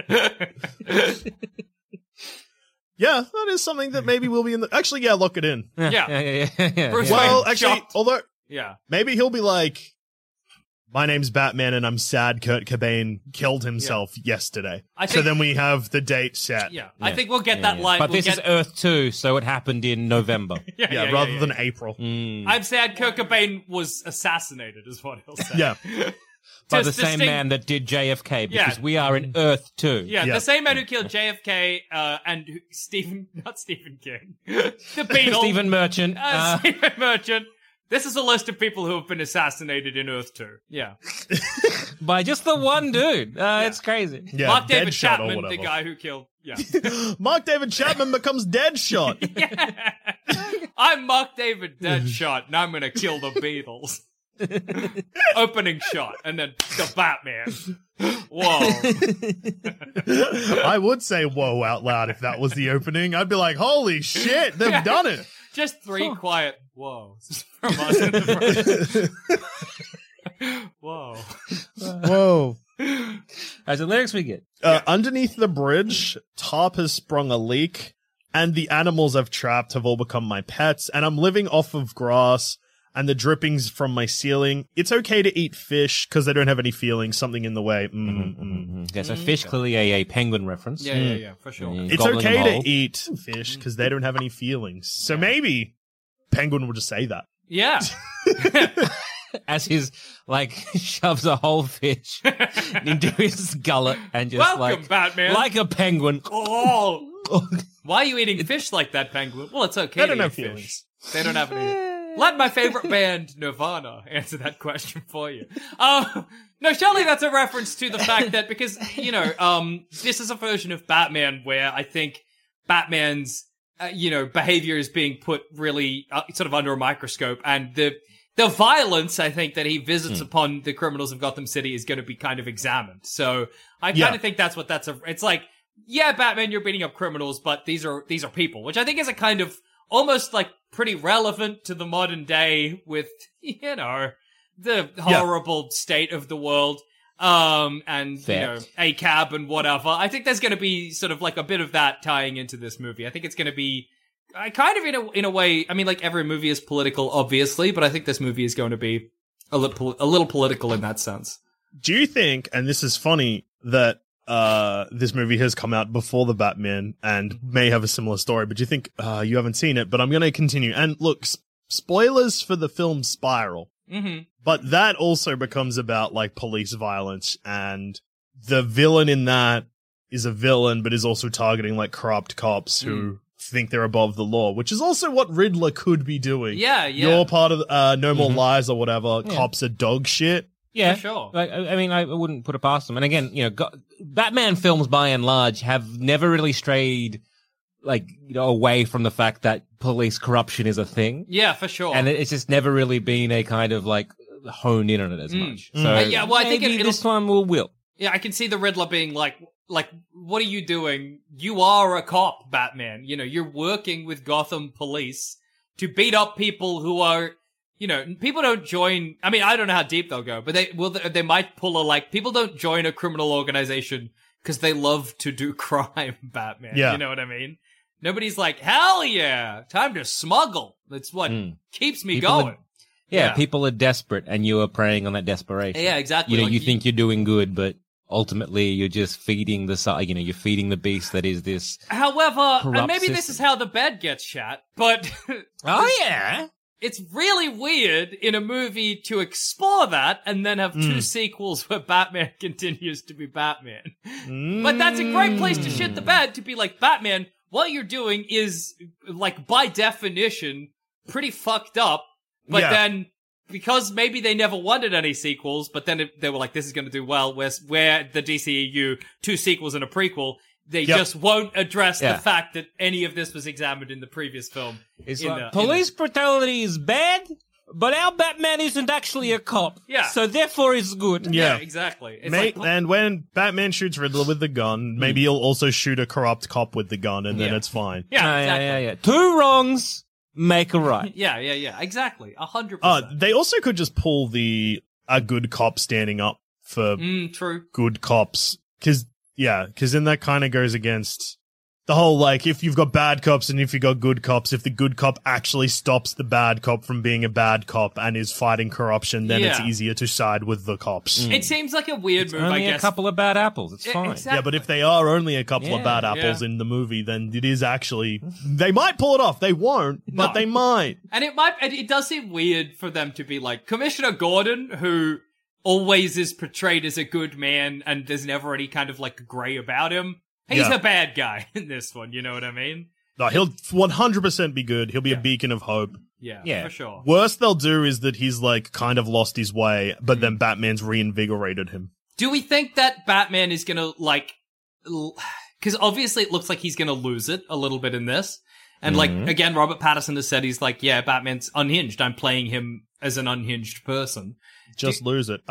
Yeah, that is something that maybe will be in the... Actually, yeah, lock it in. Yeah. Bruce Well, Wayne actually, shocked. although Yeah. maybe he'll be like, my name's Batman and I'm sad Kurt Cobain killed himself yesterday. I So think- then we have the date set. Yeah. I think we'll get that line. But we'll this is get... Earth 2, so it happened in November. Yeah, rather than April. I'm sad Kurt Cobain was assassinated, is what he'll say. Yeah. By the same man that did JFK, because we are in Earth 2. Yeah, Yeah. the same man who killed JFK and not Stephen King, the Beatles, Stephen Merchant. Stephen Merchant. This is a list of people who have been assassinated in Earth 2. Yeah. By just the one dude. It's crazy. Yeah, Mark David Deadshot or Chapman, whatever. the guy who killed. Yeah. Mark David Chapman becomes Deadshot. I'm Mark David Deadshot, and I'm going to kill the Beatles. Opening shot, and then the Batman. Whoa. I would say whoa out loud if that was the opening. I'd be like, holy shit, they've done it. Just three quiet whoas from us in the front. Whoa. Whoa. As the lyrics we get. Underneath the bridge, Tarp has sprung a leak, and the animals I've trapped have all become my pets, and I'm living off of grass and the drippings from my ceiling. It's okay to eat fish because they don't have any feelings. Something in the way. Okay, so fish, clearly a penguin reference. Yeah, for sure. Yeah, It's gobbling okay them to whole. eat fish because they don't have any feelings. So maybe Penguin will just say that. Yeah. As his, like, shoves a whole fish into his gullet and just Welcome, Batman. like a penguin. Oh. Why are you eating fish like that, Penguin? Well, it's okay They to don't eat have fish. feelings. They don't have any. Let my favorite band, Nirvana, answer that question for you. No, surely that's a reference to the fact that because, this is a version of Batman where I think Batman's, behavior is being put really sort of under a microscope, and the violence, I think, that he visits upon the criminals of Gotham City is going to be kind of examined. So I kind of think that's what it's like, yeah, Batman, you're beating up criminals, but these are people, which I think is a kind of almost like pretty relevant to the modern day with, the horrible state of the world. And, a cab and whatever. I think there's going to be sort of like a bit of that tying into this movie. I think it's going to be kind of in a way, I mean, like every movie is political, obviously, but I think this movie is going to be a little political in that sense. Do you think, and this is funny, that this movie has come out before the Batman and may have a similar story, but do you think you haven't seen it? But I'm going to continue. And look, spoilers for the film Spiral. Mm-hmm. But that also becomes about like police violence, and the villain in that is a villain, but is also targeting like corrupt cops who think they're above the law, which is also what Riddler could be doing. Yeah. You're part of No More Lies or whatever. Yeah. Cops are dog shit. Yeah, for sure. I mean, I wouldn't put it past them. And again, Batman films by and large have never really strayed, away from the fact that police corruption is a thing. Yeah, for sure. And it's just never really been a kind of honed in on it as much. So yeah, well, I think this time will. Yeah, I can see the Riddler being like, what are you doing? You are a cop, Batman. You're working with Gotham police to beat up people who are, people don't join. I mean, I don't know how deep they'll go, but they might pull people don't join a criminal organization because they love to do crime, Batman. Yeah. You know what I mean? Nobody's like, hell yeah, time to smuggle. That's what keeps me going. People are desperate, and you are preying on that desperation. Yeah, exactly. You think you're doing good, but ultimately you're just feeding you're feeding the beast that is this. However, and maybe system. this is how the bed gets shot, but Oh yeah. it's really weird in a movie to explore that and then have two sequels where Batman continues to be Batman. But that's a great place to shit the bed, to be like, Batman, what you're doing is, like, by definition, pretty fucked up. But then, because maybe they never wanted any sequels, but then they were like, this is going to do well, where the DCEU, 2 sequels and a prequel, they just won't address the fact that any of this was examined in the previous film. It's like, police brutality is bad, but our Batman isn't actually a cop. Yeah. So therefore it's good. Yeah, exactly. It's and when Batman shoots Riddler with the gun, maybe he'll also shoot a corrupt cop with the gun, and then it's fine. Yeah, exactly. Yeah. 2 wrongs make a right. Yeah. Exactly. 100%. They also could just pull a good cop standing up for true. good cops. Because then that kind of goes against the whole, like, if you've got bad cops and if you've got good cops, if the good cop actually stops the bad cop from being a bad cop and is fighting corruption, then it's easier to side with the cops. It seems like a weird move, only I guess. a couple of bad apples. It's fine. Exactly. Yeah, but if they are only a couple of bad apples in the movie, then it is actually... They might pull it off. They won't, but they might. And it does seem weird for them to be like, Commissioner Gordon, who always is portrayed as a good man and there's never any kind of, like, grey about him. He's a bad guy in this one, you know what I mean? No, he'll 100% be good. He'll be a beacon of hope. Yeah, for sure. Worst they'll do is that he's, like, kind of lost his way, but then Batman's reinvigorated him. Do we think that Batman is gonna, like... Because obviously it looks like he's gonna lose it a little bit in this. And, like, again, Robert Pattinson has said he's like, yeah, Batman's unhinged. I'm playing him as an unhinged person. Just lose it.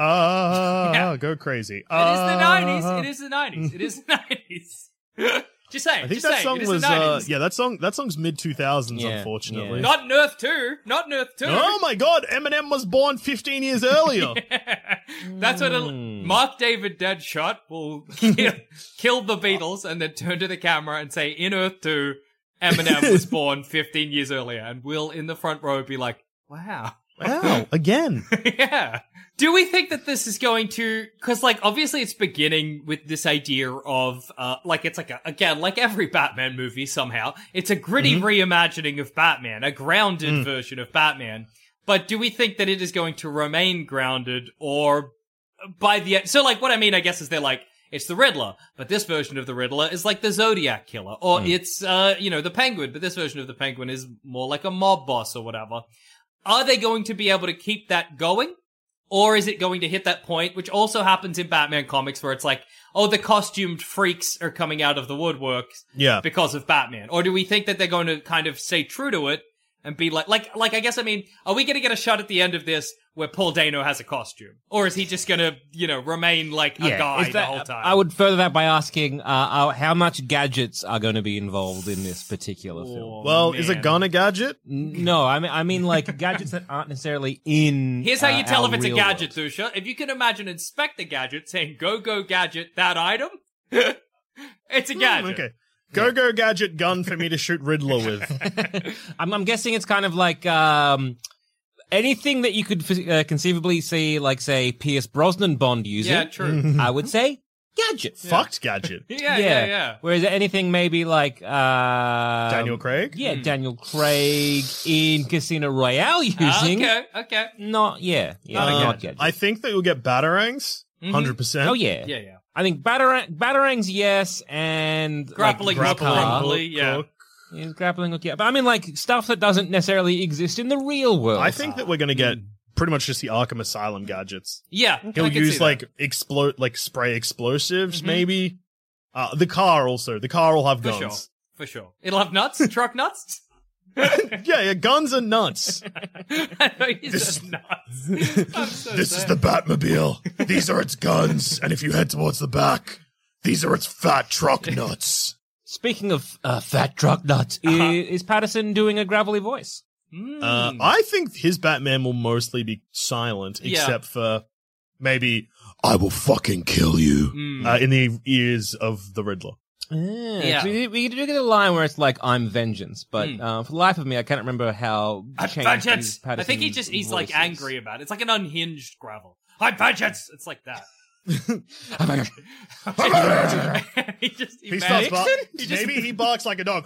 Go crazy. It is the 90s. It is the 90s. It is the 90s. Just saying. I think that song was, that song's mid-2000s, unfortunately. Not in Earth 2. Not in Earth 2. Oh my god, Eminem was born 15 years earlier. That's what Mark David Deadshot will kill the Beatles and then turn to the camera and say, in Earth 2, Eminem was born 15 years earlier. And we'll, in the front row, be like, wow. Wow, again. Yeah. Do we think that this is going to, cause like, obviously it's beginning with this idea of, like, it's like again, like every Batman movie somehow, it's a gritty reimagining of Batman, a grounded version of Batman. But do we think that it is going to remain grounded or by the end? So like, what I mean, I guess, is they're like, it's the Riddler, but this version of the Riddler is like the Zodiac Killer. Or it's, the Penguin, but this version of the Penguin is more like a mob boss or whatever. Are they going to be able to keep that going? Or is it going to hit that point, which also happens in Batman comics, where it's like, oh, the costumed freaks are coming out of the woodwork because of Batman? Or do we think that they're going to kind of stay true to it and be like, I guess, I mean, are we going to get a shot at the end of this where Paul Dano has a costume? Or is he just going to, remain like a guy the whole time? I would further that by asking, how much gadgets are going to be involved in this particular film? Well, is a gun a gadget? No, I mean like gadgets that aren't necessarily in. Here's how you tell if it's a gadget, world. Dusha. If you can imagine Inspector Gadget saying, go gadget, that item, it's a gadget. Okay. Go gadget gun for me to shoot Riddler with. I'm guessing it's kind of like anything that you could conceivably see, like, say, Pierce Brosnan Bond using. Yeah, true. I would say gadget. Fucked gadget. Yeah. Whereas anything maybe like Daniel Craig? Yeah, Daniel Craig in Casino Royale using. Okay. Not gadget. I think that you'll get batarangs. 100%. Oh, yeah. Yeah. I think batarangs, yes, and grappling hook, probably, yeah. He's grappling hook, yeah. But I mean, like, stuff that doesn't necessarily exist in the real world. I think that we're going to get pretty much just the Arkham Asylum gadgets. Yeah. He'll use, like, spray explosives, maybe. The car also. The car will have guns. For sure. It'll have nuts? Truck nuts? yeah, guns and nuts. I know you said nuts. This is the Batmobile. These are its guns. And if you head towards the back, these are its fat truck nuts. Speaking of fat truck nuts, is Patterson doing a gravelly voice? I think his Batman will mostly be silent, except for maybe, I will fucking kill you, in the ears of the Riddler. Yeah. We do get a line where it's like, I'm vengeance, but for the life of me, I can't remember how vengeance. I think he's like angry about it. It's like an unhinged gravel. I'm vengeance. It's like that. He starts barking. Maybe he barks like a dog.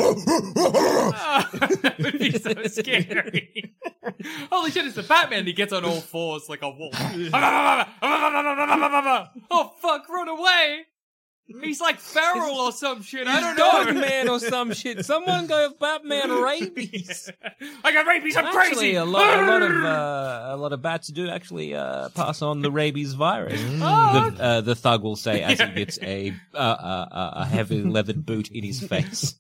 That would be so scary. Holy shit, it's the Batman. He gets on all fours like a wolf. Oh fuck, run away. He's like feral or some shit. I don't know. Dogman or some shit. Someone go Batman rabies. I got rabies. I'm Actually, crazy. a lot of bats do actually pass on the rabies virus. The thug will say as he gets a heavy leathered boot in his face.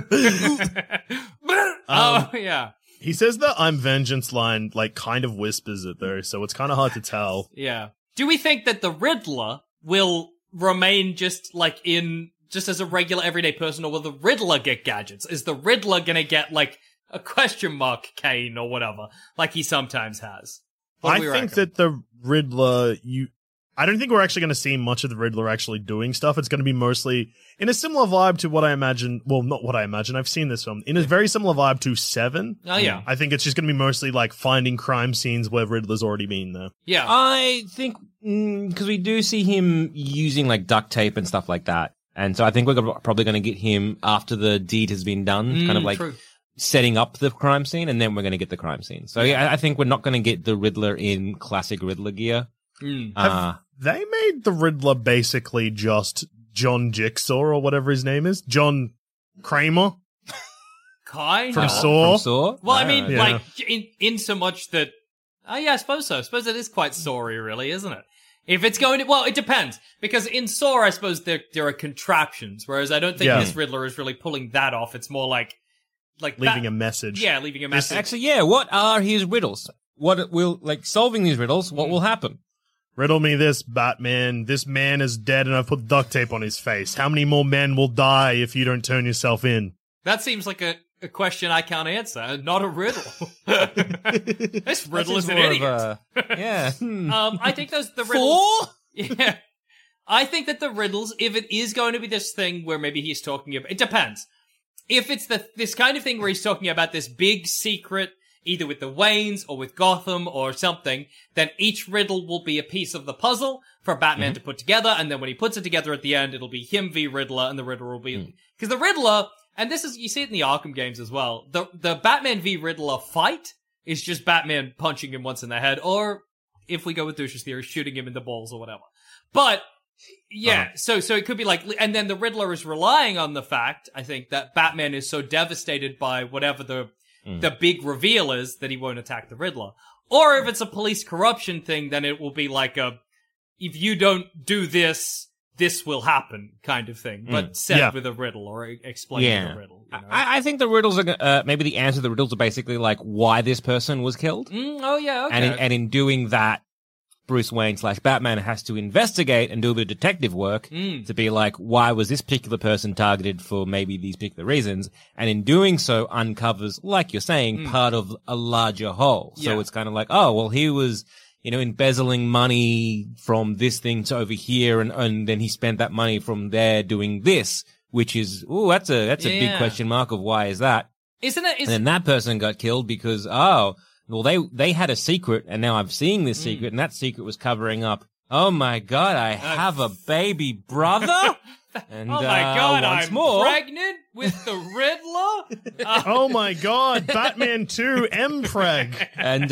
Oh yeah. He says the "I'm vengeance" line, like, kind of whispers it though, so it's kind of hard to tell. Yeah. Do we think that the Riddler will remain just as a regular everyday person, or will the Riddler get gadgets? Is the Riddler gonna get like a question mark cane or whatever, like he sometimes has? I think that the Riddler, I don't think we're actually going to see much of the Riddler actually doing stuff. It's going to be mostly in a similar vibe to what I imagine. Well, not what I imagine. I've seen this film in a very similar vibe to Seven. Oh yeah. I think it's just going to be mostly like finding crime scenes where Riddler's already been there. Yeah. I think because we do see him using like duct tape and stuff like that, and so I think we're probably going to get him after the deed has been done, kind of like setting up the crime scene, and then we're going to get the crime scene. So yeah, I think we're not going to get the Riddler in classic Riddler gear. Have they made the Riddler basically just John Jigsaw or whatever his name is? John Kramer? Kind From of. Saw? Well, I mean, Yeah. like, in so much that... Oh, yeah, I suppose so. I suppose it is quite Saw-y, really, isn't it? If it's going to... Well, it depends. Because in Saw, I suppose there are contraptions, whereas I don't think this Riddler is really pulling that off. It's more like leaving a message. Yeah, leaving a message. Actually, yeah, what are his riddles? What will, like, solving these riddles, what will happen? Riddle me this, Batman. This man is dead and I've put duct tape on his face. How many more men will die if you don't turn yourself in? That seems like a question I can't answer, not a riddle. This riddle is an idiot. Yeah. I think the riddles... 4? Yeah. I think that the riddles, if it is going to be this thing where maybe he's talking about... It depends. If it's this kind of thing where he's talking about this big secret, either with the Waynes or with Gotham or something, then each riddle will be a piece of the puzzle for Batman to put together, and then when he puts it together at the end, it'll be him v Riddler, and the Riddler will be... Because the Riddler, and this is, you see it in the Arkham games as well, the Batman v Riddler fight is just Batman punching him once in the head, or, if we go with Douche's theory, shooting him in the balls or whatever. But... Yeah, so it could be like, and then the Riddler is relying on the fact, I think, that Batman is so devastated by whatever the big reveal is that he won't attack the Riddler. Or if it's a police corruption thing, then it will be like if you don't do this, this will happen kind of thing, but said with a riddle or explaining a riddle. You know? I think the riddles are, maybe the answer to the riddles are basically like why this person was killed. Oh yeah, okay. And in doing that, Bruce Wayne / Batman has to investigate and do a bit of detective work to be like, why was this particular person targeted for maybe these particular reasons? And in doing so, uncovers, like you're saying, part of a larger whole. So it's kind of like, oh, well, he was, embezzling money from this thing to over here, and then he spent that money from there doing this, which is, that's a big question mark of why is that? Isn't it? And then that person got killed because, well, they had a secret, and now I'm seeing this secret, and that secret was covering up. Oh my God, I have a baby brother. And, oh my God, I'm pregnant with the Riddler. Oh my God, Batman 2 Mpreg. And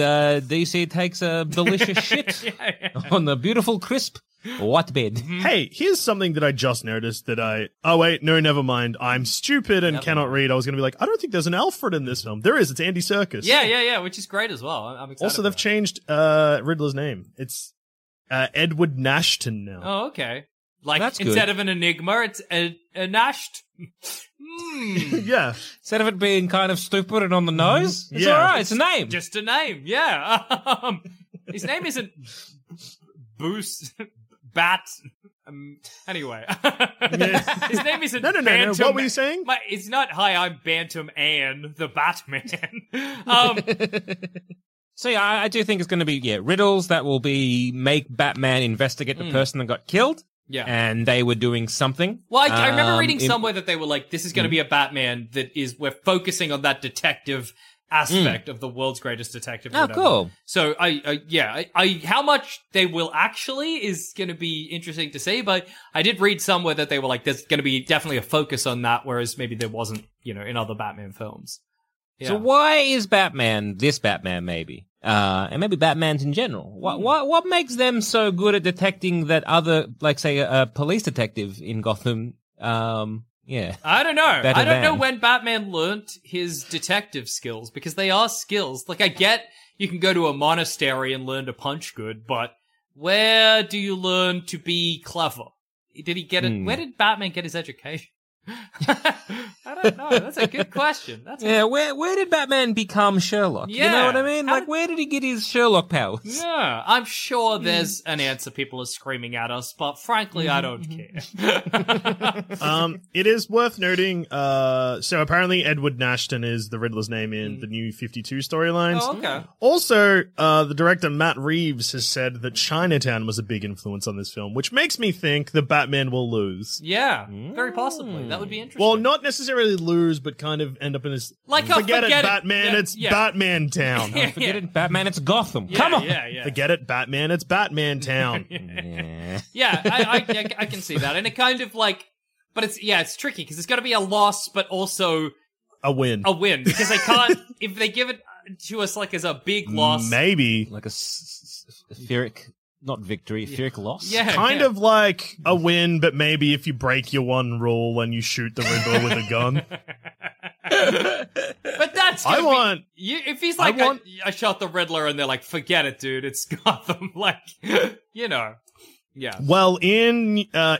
DC takes a delicious shit on the beautiful, crisp white bed. Hey, here's something that I just noticed that oh wait, no, never mind. I'm stupid and cannot read. I was going to be like, I don't think there's an Alfred in this film. There is. It's Andy Serkis. Yeah, which is great as well. I'm excited. Also, they've changed Riddler's name. It's Edward Nashton now. Oh, okay. Like, That's instead good. of an enigma, it's a Nasht. Yeah. Instead of it being kind of stupid and on the nose, it's Yeah. all right. It's a name. Just a name, yeah. His name isn't Boos Bat. Anyway, his name isn't. No. Bantam. What were you saying? It's not. Hi, I'm Bantam Ann, the Batman. So yeah, I do think it's going to be riddles that will be make Batman investigate the person that got killed. Yeah. And they were doing something. Well, I remember reading somewhere that they were like, this is going to be a Batman that is, we're focusing on that detective aspect of the world's greatest detective. Oh, cool. So how much they will actually is going to be interesting to see. But I did read somewhere that they were like, there's going to be definitely a focus on that, whereas maybe there wasn't, in other Batman films. Yeah. So why is Batman this Batman maybe? And maybe Batmans in general. What makes them so good at detecting that other, like say a police detective in Gotham, yeah. I don't know. I don't know than. when Batman learnt his detective skills, because they are skills. Like, I get you can go to a monastery and learn to punch good, but where do you learn to be clever? Did he get it? Where did Batman get his education? I don't know. That's a good question. Where did Batman become Sherlock? Yeah. You know what I mean? Like, where did he get his Sherlock powers? Yeah, I'm sure there's an answer people are screaming at us, but frankly, I don't care. It is worth noting, so apparently Edward Nashton is the Riddler's name in the new 52 storylines. Oh, okay. Also, the director Matt Reeves has said that Chinatown was a big influence on this film, which makes me think that Batman will lose. Yeah, very possibly. That would be interesting. Well, not necessarily lose, but kind of end up in this. Like, forget it, forget it. Batman. Yeah, it's yeah. Batman Town. Forget it, Batman, it's Gotham. Yeah, Come on. Yeah. Forget it, Batman. It's Batman Town. Yeah. I can see that. And it kind of like, but it's tricky because it's got to be a loss, but also A win. because they can't, if they give it to us like as a big loss. Maybe. Like a Pyrrhic, not victory, Pyrrhic loss. Yeah. Kind of like a win, but maybe if you break your one rule and you shoot the Riddler with a gun. But that's I want. if he's like, I shot the Riddler and they're like, forget it, dude, it's Gotham. Like, yeah. Well, in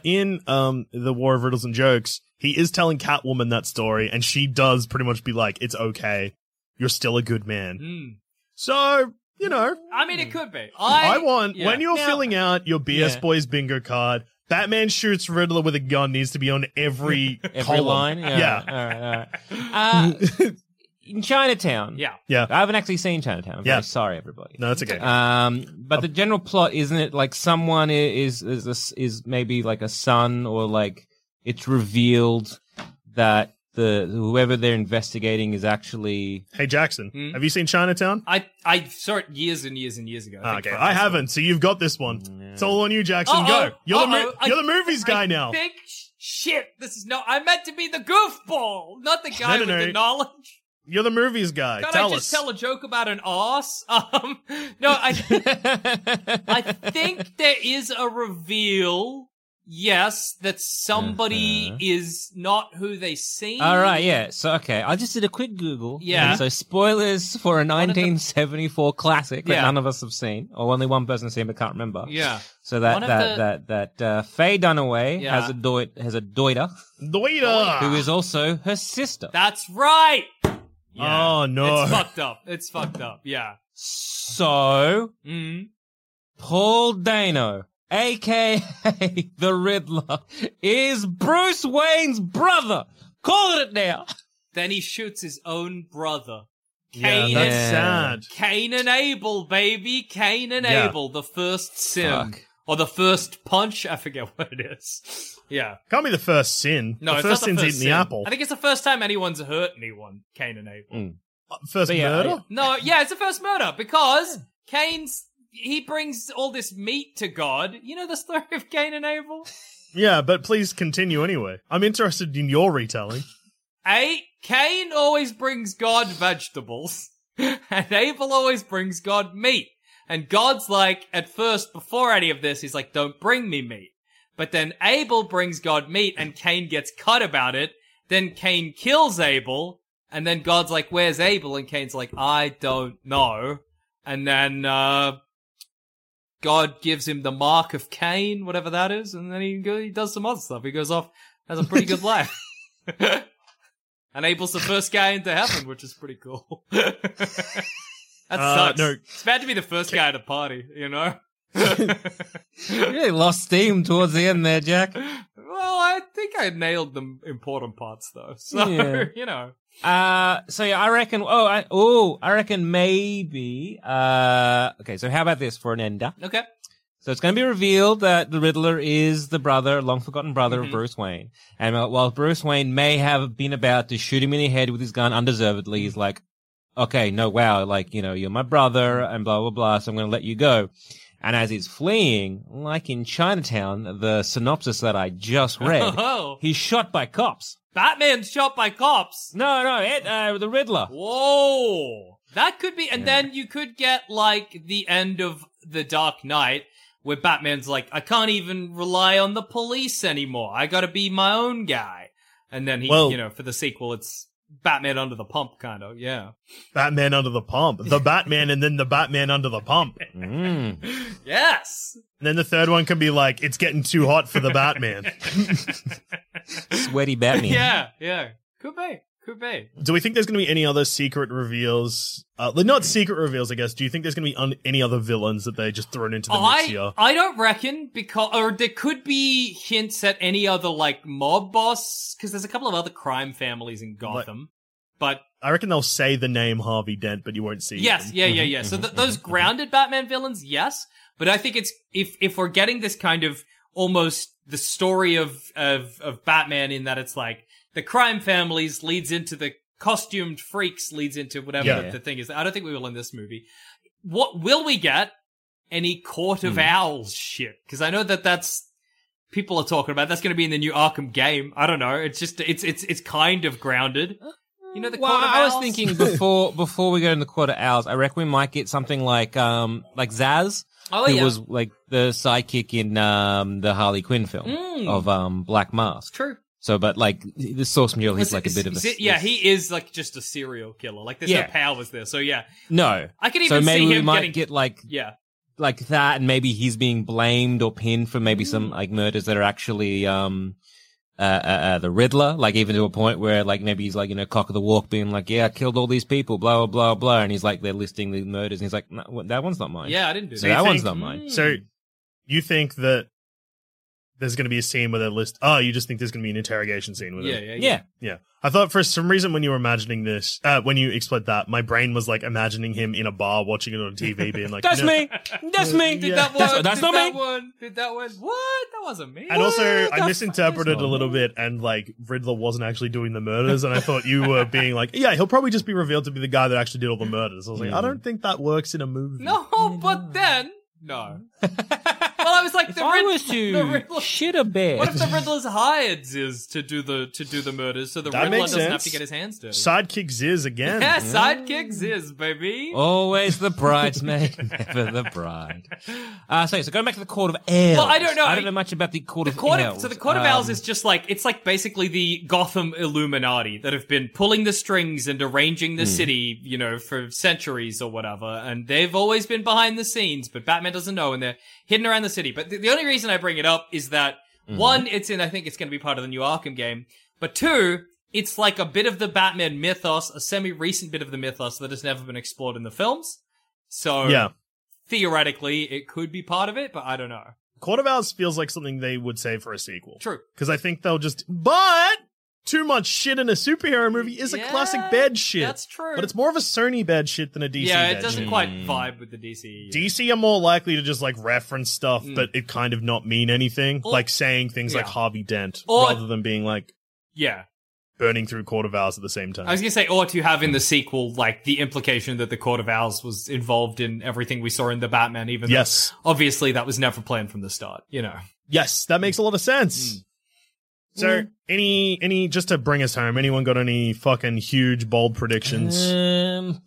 the War of Riddles and Jokes, he is telling Catwoman that story, and she does pretty much be like, "It's okay, you're still a good man." So, I mean, it could be. I want when you're Now- filling out your BS Boys bingo card, Batman shoots Riddler with a gun needs to be on every column. line. Yeah. All right. In Chinatown. Yeah. I haven't actually seen Chinatown. I'm very sorry, everybody. No, it's okay. But the general plot, isn't it like someone is maybe like a son, or like it's revealed that whoever they're investigating is actually. Hey, Jackson, have you seen Chinatown? I saw it years and years and years ago. Okay, I haven't, so you've got this one. It's all on you, Jackson. Go. You're the movies guy now. Shit, this is I meant to be the goofball, not the guy with the knowledge. You're the movies guy. Can't Tell I just us. tell a joke about an arse? No, I think there is a reveal. Yes, that somebody is not who they seem. All right, yeah. So, okay, I just did a quick Google. Yeah. And so, spoilers for a 1974 classic that none of us have seen, or only one person has seen but can't remember. Yeah. So that Faye Dunaway has a daughter who is also her sister. That's right. Oh, no. It's fucked up. Yeah. So, Paul Dano, a.k.a. the Riddler, is Bruce Wayne's brother. Call it now. Then he shoots his own brother. Yeah, Cain that's and, sad. Cain and Abel, baby. Cain and Yeah. Abel, the first sin. Fuck. Or the first punch. I forget what it is. Yeah. Can't be the first sin. No, the it's first not sin's the eating first the sin. apple. I think it's the first time anyone's hurt anyone, Cain and Abel. First But yeah, murder? No, yeah, it's the first murder because he brings all this meat to God. You know the story of Cain and Abel? Yeah, but please continue anyway. I'm interested in your retelling. Cain always brings God vegetables, and Abel always brings God meat. And God's like, at first, before any of this, he's like, don't bring me meat. But then Abel brings God meat, and Cain gets cut about it. Then Cain kills Abel, and then God's like, where's Abel? And Cain's like, I don't know. And then, God gives him the mark of Cain, whatever that is, and then he does some other stuff. He goes off, has a pretty good life. And Abel's the first guy into heaven, which is pretty cool. That sucks. No. It's bad to be the first guy at a party, you know? You really lost steam towards the end there, Jack. Well, I think I nailed the important parts, though. So, Yeah. you know. So yeah, I reckon. I reckon maybe. Okay, so how about this for an ender? Okay. So it's going to be revealed that the Riddler is the long forgotten brother of Bruce Wayne, and while Bruce Wayne may have been about to shoot him in the head with his gun undeservedly, he's like, okay, no, wow, like, you know, you're my brother and blah, blah, blah, so I'm going to let you go. And as he's fleeing, like in Chinatown, the synopsis that I just read, he's shot by cops. Batman's shot by cops. No, the Riddler. Whoa. That could be, and then you could get like the end of The Dark Knight where Batman's like, I can't even rely on the police anymore. I gotta be my own guy. And then he, for the sequel, it's Batman under the pump, kind of, yeah. Batman under the pump. The Batman and then the Batman under the pump. Yes! And then the third one can be like, it's getting too hot for the Batman. Sweaty Batman. Yeah. Could be. Do we think there's going to be any other secret reveals? Not secret reveals, I guess. Do you think there's going to be any other villains that they just thrown into the mix here? I don't reckon, or there could be hints at any other, like, mob boss, because there's a couple of other crime families in Gotham, but... I reckon they'll say the name Harvey Dent, but you won't see Yes, them. yeah. So those grounded Batman villains, yes, but I think it's, if we're getting this kind of, almost the story of Batman in that it's like, the crime families leads into the costumed freaks leads into whatever the thing is. I don't think we will in this movie. What will we get? Any Court of Owls shit? Because I know that's people are talking about. That's going to be in the new Arkham game. I don't know. It's just it's kind of grounded. You know, the Court of Owls. I was thinking before we go in the Court of Owls, I reckon we might get something like Zaz. Oh, who was like the sidekick in the Harley Quinn film of Black Mask. True. So, but like the source material, he's like a bit of a he is like just a serial killer. Like there's no powers there. So yeah, no, I could even see him get like that, and maybe he's being blamed or pinned for maybe some like murders that are actually the Riddler. Like even to a point where like maybe he's like cock of the walk, being like, I killed all these people, blah blah blah blah, and he's like they're listing the murders, and he's like, no, that one's not mine. Yeah, I didn't do so that. That one's not mine. So you think that there's going to be a scene where they list... Oh, you just think there's going to be an interrogation scene with it? Yeah. I thought for some reason when you were imagining this, when you explained that, my brain was like imagining him in a bar watching it on TV being like... That's me! That's me! Did that one? That's not me! Did that one? What? That wasn't me. And also, I misinterpreted a little bit and like Riddler wasn't actually doing the murders and I thought you were being like, he'll probably just be revealed to be the guy that actually did all the murders. I was like, I don't think that works in a movie. No, but then... No. Well, I was like, the Riddler shit a bed. What if the Riddler's hired Ziz to do the murders, so the Riddler doesn't have to get his hands dirty? Sidekick Ziz again. Yeah, sidekick Ziz, baby. Always the bridesmaid, never the bride. So going back to the Court of Owls. Well, I don't know. I don't know much about the Court of Owls. So the Court of Owls is just like, it's like basically the Gotham Illuminati that have been pulling the strings and arranging the city, for centuries or whatever, and they've always been behind the scenes, but Batman doesn't know, and they're hidden around the city. But the only reason I bring it up is that, one, I think it's going to be part of the new Arkham game, but two, it's like a bit of the Batman mythos, a semi-recent bit of the mythos that has never been explored in the films. So, theoretically, it could be part of it, but I don't know. Court of Owls feels like something they would say for a sequel. True. Because I think they'll just... But... Too much shit in a superhero movie is a classic bad shit. That's true. But it's more of a Sony bad shit than a DC bad shit. Yeah, it doesn't quite vibe with the DC. DC are more likely to just like reference stuff, but it kind of not mean anything. Like saying things like Harvey Dent, rather than being like burning through Court of Owls at the same time. I was going to say, or to have in the sequel, like the implication that the Court of Owls was involved in everything we saw in the Batman, even though obviously that was never planned from the start, Yes, that makes a lot of sense. So, any, just to bring us home, anyone got any fucking huge, bold predictions? I'm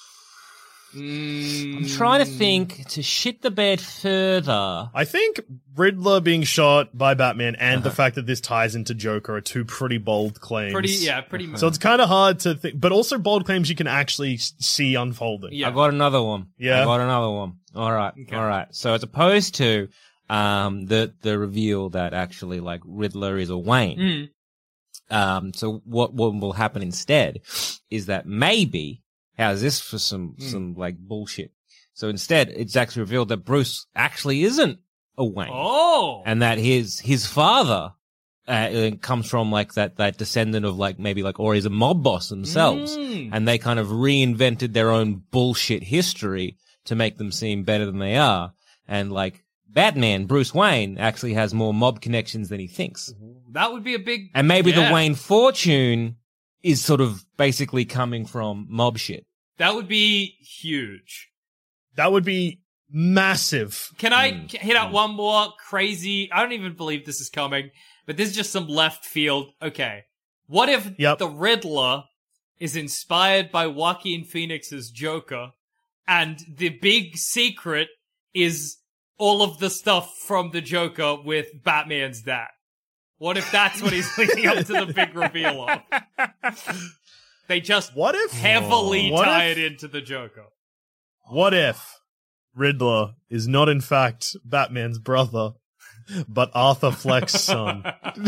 trying to think to shit the bed further. I think Riddler being shot by Batman and the fact that this ties into Joker are two pretty bold claims. Pretty much. So it's kind of hard to think, but also bold claims you can actually see unfolding. Yeah. I got another one. Yeah. I got another one. All right. Okay. All right. So as opposed to the reveal that actually like Riddler is a Wayne. So what will happen instead is that maybe, how's this for some like bullshit? So instead, it's actually revealed that Bruce actually isn't a Wayne. Oh! And that his father comes from like that descendant of like maybe like, or he's a mob boss themselves. And they kind of reinvented their own bullshit history to make them seem better than they are. And like, Batman, Bruce Wayne, actually has more mob connections than he thinks. That would be a big... And maybe the Wayne fortune is sort of basically coming from mob shit. That would be huge. That would be massive. Can I hit out one more crazy? I don't even believe this is coming, but this is just some left field. Okay. What if the Riddler is inspired by Joaquin Phoenix's Joker, and the big secret is all of the stuff from the Joker with Batman's dad? What if that's what he's leading up to the big reveal of? They just heavily tie it into the Joker. What if Riddler is not in fact Batman's brother, but Arthur Fleck's son?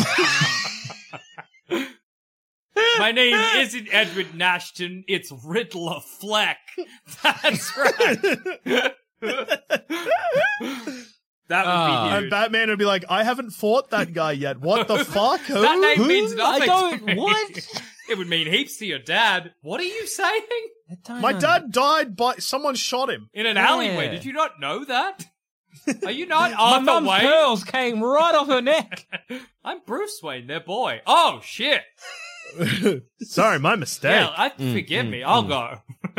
My name isn't Edward Nashton, it's Riddler Fleck. That's right. That would be huge. And Batman would be like, I haven't fought that guy yet. What the fuck? Who? That name means nothing to me. What? It would mean heaps to your dad. What are you saying? My dad died by someone shot him. In an alleyway. Did you not know that? Are you not My Arthur mum's Wayne? pearls came right off her neck. I'm Bruce Wayne, their boy. Oh, shit. Sorry, my mistake. Yeah, forgive me. I'll go.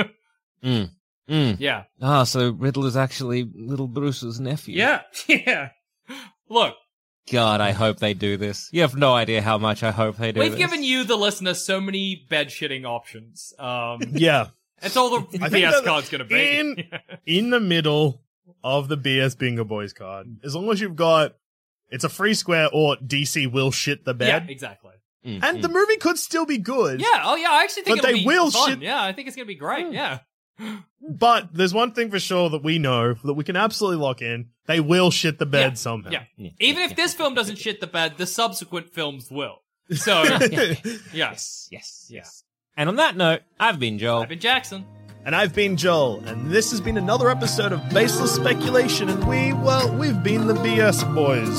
Yeah. Ah, so Riddler's actually little Bruce's nephew. Yeah. Yeah. Look. God, I hope they do this. You have no idea how much I hope they do this. We've given you, the listener, so many bed-shitting options. Yeah. That's all the BS card's going to be. In the middle of the BS Bingo Boys card, as long as you've got, it's a free square or DC will shit the bed. Yeah, exactly. And the movie could still be good. Yeah, oh yeah, I actually think But it'll they be will fun. shit- Yeah, I think it's going to be great, yeah. But there's one thing for sure that we know, that we can absolutely lock in. They will shit the bed somehow. Yeah. Even if this film doesn't shit the bed, the subsequent films will. So, yes. And on that note, I've been Joel. I've been Jackson. And I've been Joel, and this has been another episode of Baseless Speculation, and we've been the BS Boys.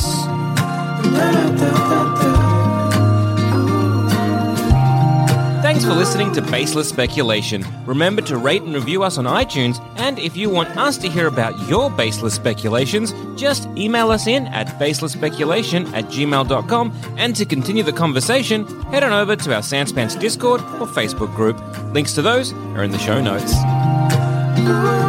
Thanks for listening to Baseless Speculation. Remember to rate and review us on iTunes, and if you want us to hear about your baseless speculations, just email us in at baselessspeculation@gmail.com, and to continue the conversation, head on over to our Sanspants Discord or Facebook group. Links to those are in the show notes.